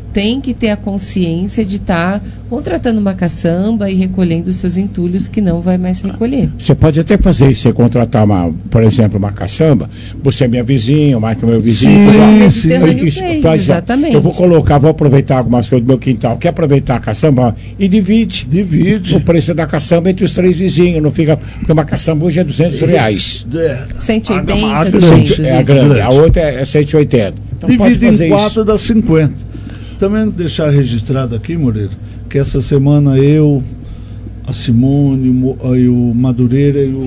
S17: tem que ter a consciência de estar contratando uma caçamba e recolhendo os seus entulhos que não vai mais recolher.
S16: Você pode até fazer isso, você contratar, por exemplo, uma caçamba, você é minha vizinha, o Marco é meu vizinho.
S17: Exatamente.
S16: Eu vou aproveitar algumas coisas do meu quintal. Quer aproveitar a caçamba? E divide o preço da caçamba entre os 3 vizinhos, não fica, porque uma caçamba hoje é R$200.
S17: 180, 200.
S16: É a grande, a outra é 180. Então
S26: divide em 4 dá 50. Também deixar registrado aqui, Moreira, que essa semana eu, a Simone, e o Madureira e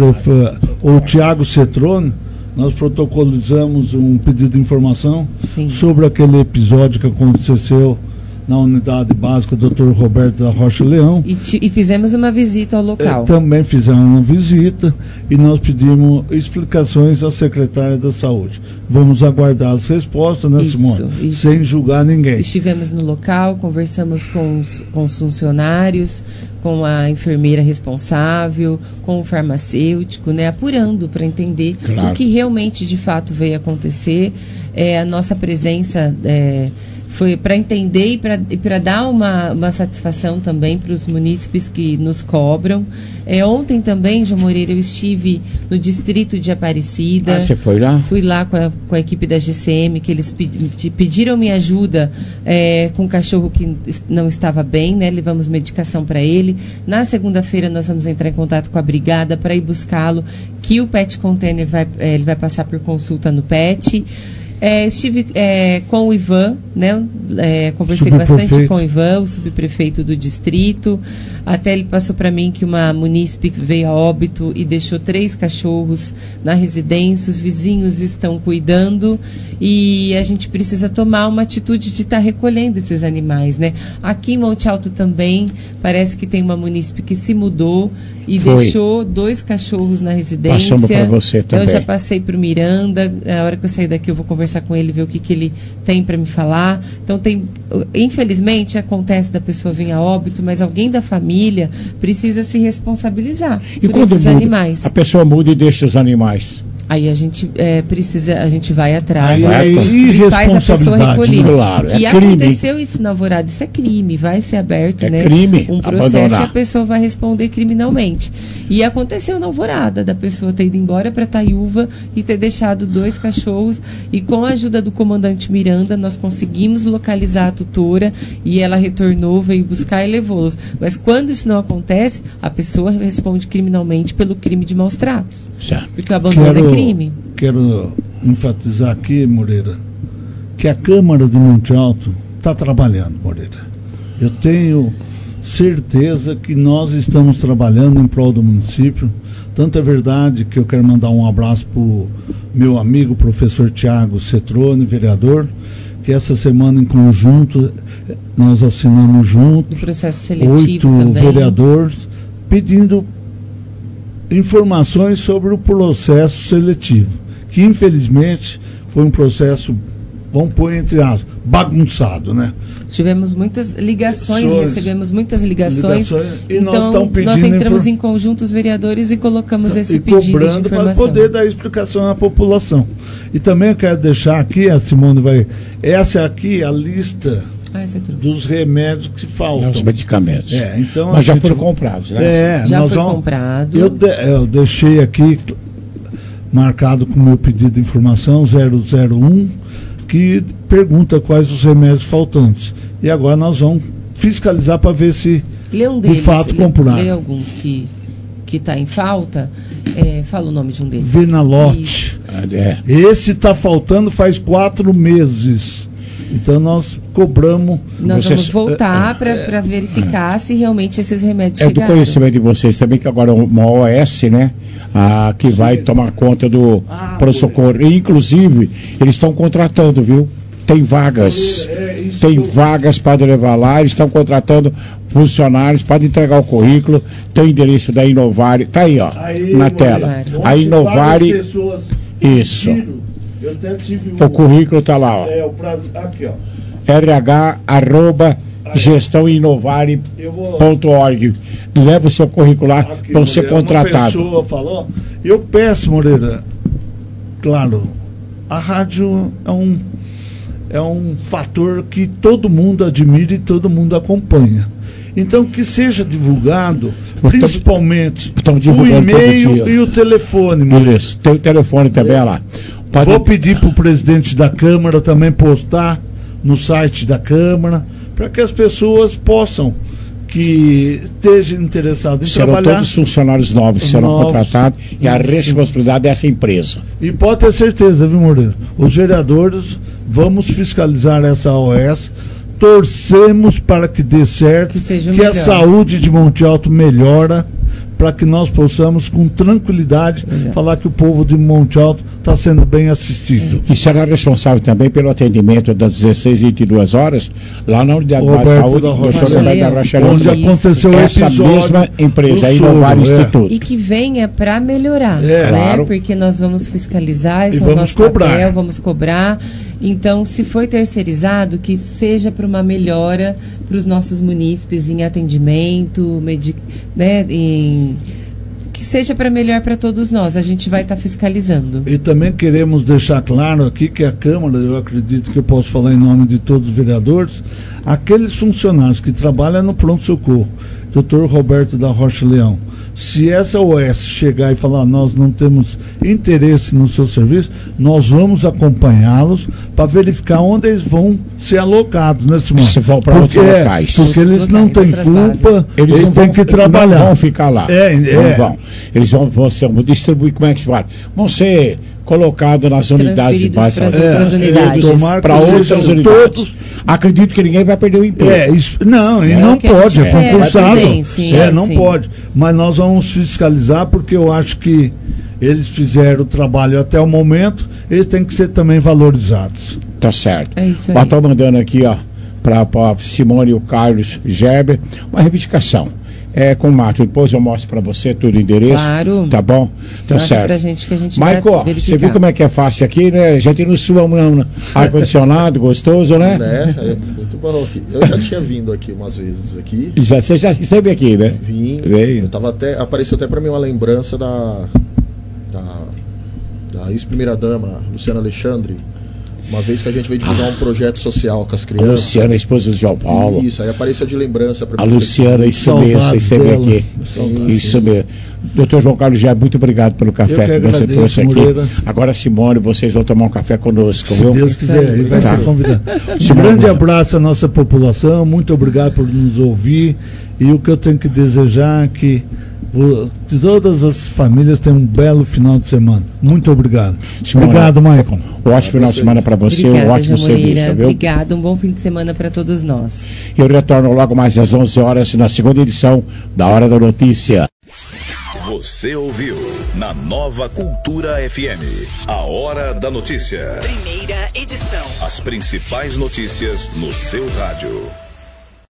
S26: o Tiago Cetrone, nós protocolizamos um pedido de informação sobre aquele episódio que aconteceu na unidade básica Dr. Roberto da Rocha Leão.
S17: E fizemos uma visita ao local.
S26: Também fizemos uma visita e nós pedimos explicações à secretária da Saúde. Vamos aguardar as respostas, né, Simone? Sem julgar ninguém.
S17: Estivemos no local, conversamos com os funcionários, com a enfermeira responsável, com o farmacêutico, né, apurando para entender o que realmente de fato veio acontecer. A nossa presença foi para entender e para dar uma satisfação também para os munícipes que nos cobram. Ontem também, João Moreira, eu estive no distrito de Aparecida.
S16: Você foi lá?
S17: Fui lá com a equipe da GCM, que eles pediram minha ajuda com um cachorro que não estava bem, né? Levamos medicação para ele. Na segunda-feira nós vamos entrar em contato com a brigada para ir buscá-lo, que o Pet Container ele vai passar por consulta no PET. Estive com o Ivan, né? Conversei bastante com o Ivan, o subprefeito do distrito. Até ele passou para mim que uma munícipe veio a óbito e deixou 3 cachorros na residência. Os vizinhos estão cuidando e a gente precisa tomar uma atitude de estar recolhendo esses animais, né? Aqui em Monte Alto também parece que tem uma munícipe que se mudou e deixou 2 cachorros na residência.
S16: Passamos para você também.
S17: Eu já passei para o Miranda. A hora que eu sair daqui eu vou conversar com ele, ver o que ele tem para me falar. Então infelizmente acontece da pessoa vir a óbito, mas alguém da família precisa se responsabilizar por esses animais.
S16: A pessoa muda e deixa os animais.
S17: Aí a gente a gente vai atrás,
S26: e
S17: faz a pessoa recolher.
S16: Claro,
S17: que aconteceu isso na Alvorada, isso é crime, vai ser aberto, né?
S16: Crime,
S17: um processo e a pessoa vai responder criminalmente. E aconteceu na Alvorada, da pessoa ter ido embora para Taiúva e ter deixado 2 cachorros, e com a ajuda do comandante Miranda nós conseguimos localizar a tutora e ela retornou, veio buscar e levou-los. Mas quando isso não acontece, a pessoa responde criminalmente pelo crime de maus tratos. Porque o abandono é crime.
S26: Quero enfatizar aqui, Moreira, que a Câmara de Monte Alto está trabalhando, Moreira. Eu tenho certeza que nós estamos trabalhando em prol do município. Tanto é verdade que eu quero mandar um abraço para o meu amigo professor Tiago Cetrone, vereador, que essa semana em conjunto nós assinamos juntos,
S17: no processo seletivo
S26: 8
S17: também,
S26: vereadores, pedindo informações sobre o processo seletivo, que infelizmente foi um processo, vamos pôr entre aspas, bagunçado, né?
S17: Tivemos muitas ligações, recebemos muitas ligações,
S26: e
S17: então nós entramos em conjunto os vereadores e colocamos esse pedido de informação.
S26: Para poder dar explicação à população. E também eu quero deixar aqui, a Simone vai, essa aqui é a lista dos remédios que faltam.
S16: Os medicamentos.
S26: Então
S16: mas já foram comprados, né?
S17: Já foi comprado.
S26: Eu deixei aqui marcado com o meu pedido de informação 001, que pergunta quais os remédios faltantes. E agora nós vamos fiscalizar para ver se de fato compraram.
S17: Lê alguns que está em falta. Fala o nome de um deles.
S26: Venalote. Esse está faltando faz 4 meses. Então nós cobramos.
S17: Nós vamos voltar para verificar se realmente esses remédios
S16: chegaram. Do conhecimento de vocês também que agora uma OS, né? Que vai tomar conta do pronto-socorro. Inclusive, eles estão contratando, viu? Tem vagas. Tem vagas para levar lá. Eles estão contratando funcionários para entregar o currículo. Tem o endereço da Inovare. Está aí, ó, na tela. A Inovare. Isso.
S26: Eu até tive
S16: o currículo está lá, ó.
S26: Aqui, ó.
S16: RH@gestãoinovare.org. Leva o seu currículo lá para ser contratado.
S26: Uma pessoa falou. Eu peço, Moreira, claro, a rádio é um fator que todo mundo admira e todo mundo acompanha. Então, que seja divulgado, principalmente o e-mail e o telefone.
S16: Isso, tem o telefone também lá.
S26: Vou pedir para o presidente da Câmara também postar no site da Câmara, para que as pessoas possam, que estejam interessadas em trabalhar.
S16: Serão todos funcionários novos que serão contratados e a responsabilidade dessa empresa.
S26: E pode ter certeza, viu, Moreira? Os vereadores, vamos fiscalizar essa OS, torcemos para que dê certo, que a saúde de Monte Alto melhora, para que nós possamos, com tranquilidade, falar que o povo de Monte Alto está sendo bem assistido.
S16: E será responsável também pelo atendimento das 16 e 22 horas, lá na unidade de saúde da Rocha Leão,
S26: onde aconteceu
S16: essa mesma empresa, aí no Vale Instituto.
S17: E que venha para melhorar, né?
S16: Claro.
S17: Porque nós vamos fiscalizar, isso
S26: é o nosso papel,
S17: vamos cobrar. Então, se foi terceirizado, que seja para uma melhora para os nossos munícipes em atendimento, né, que seja para melhor para todos nós. A gente vai estar fiscalizando.
S26: E também queremos deixar claro aqui que a Câmara, eu acredito que eu posso falar em nome de todos os vereadores, aqueles funcionários que trabalham no pronto-socorro, Dr. Roberto da Rocha Leão, se essa OS chegar e falar, nós não temos interesse no seu serviço, nós vamos acompanhá-los para verificar onde eles vão ser alocados nesse momento.
S16: Se vão para outros locais.
S26: Porque eles não têm culpa, eles têm que trabalhar.
S16: Não vão ficar lá. Não vão. Eles vão distribuir, como é que se fala? Vão ser colocados nas unidades básicas. Para outras unidades. Acredito que ninguém vai perder o emprego.
S26: Não pode, é concursado. Não pode. Mas nós vamos fiscalizar, porque eu acho que eles fizeram o trabalho até o momento, eles têm que ser também valorizados.
S16: Tá certo.
S17: É isso aí.
S16: Estou mandando aqui, ó, para Simone e o Carlos Gerber, uma reivindicação. Com o Marco, depois eu mostro para você todo o endereço.
S17: Claro.
S16: Tá bom? Tá
S17: Mostra
S16: certo.
S17: Pra gente que a gente
S16: Michael,
S17: vai verificar.
S16: Você viu como é que é fácil aqui, né? A gente não sua ar-condicionado, gostoso, né?
S27: É muito bom aqui. Eu já tinha vindo aqui umas vezes aqui.
S16: Você já esteve aqui, né?
S27: Vim.
S16: Veio.
S27: Eu tava apareceu até para mim uma lembrança da ex-primeira-dama, Luciana Alexandre. Uma vez que a gente veio divulgar um projeto social com as crianças.
S16: A Luciana, a esposa do João Paulo.
S27: Isso, aí apareceu de lembrança para
S16: a Luciana, isso mesmo, você esteve aqui. Isso mesmo. Doutor João Carlos Gerber, muito obrigado pelo café que você trouxe aqui. Moreira. Agora, Simone, vocês vão tomar um café conosco,
S26: se
S16: viu?
S26: Deus quiser, ele vai ser convidado. Um grande abraço à nossa população, muito obrigado por nos ouvir. E o que eu tenho que desejar é que todas as famílias tenham um belo final de semana. Muito obrigado. Obrigado, Maicon.
S16: Um ótimo final de semana para você.
S17: Obrigada,
S16: um ótimo serviço.
S17: Obrigado, um bom fim de semana para todos nós.
S16: Eu retorno logo mais às 11 horas na segunda edição da Hora da Notícia.
S7: Você ouviu na Nova Cultura FM a Hora da Notícia.
S2: Primeira edição.
S7: As principais notícias no seu rádio.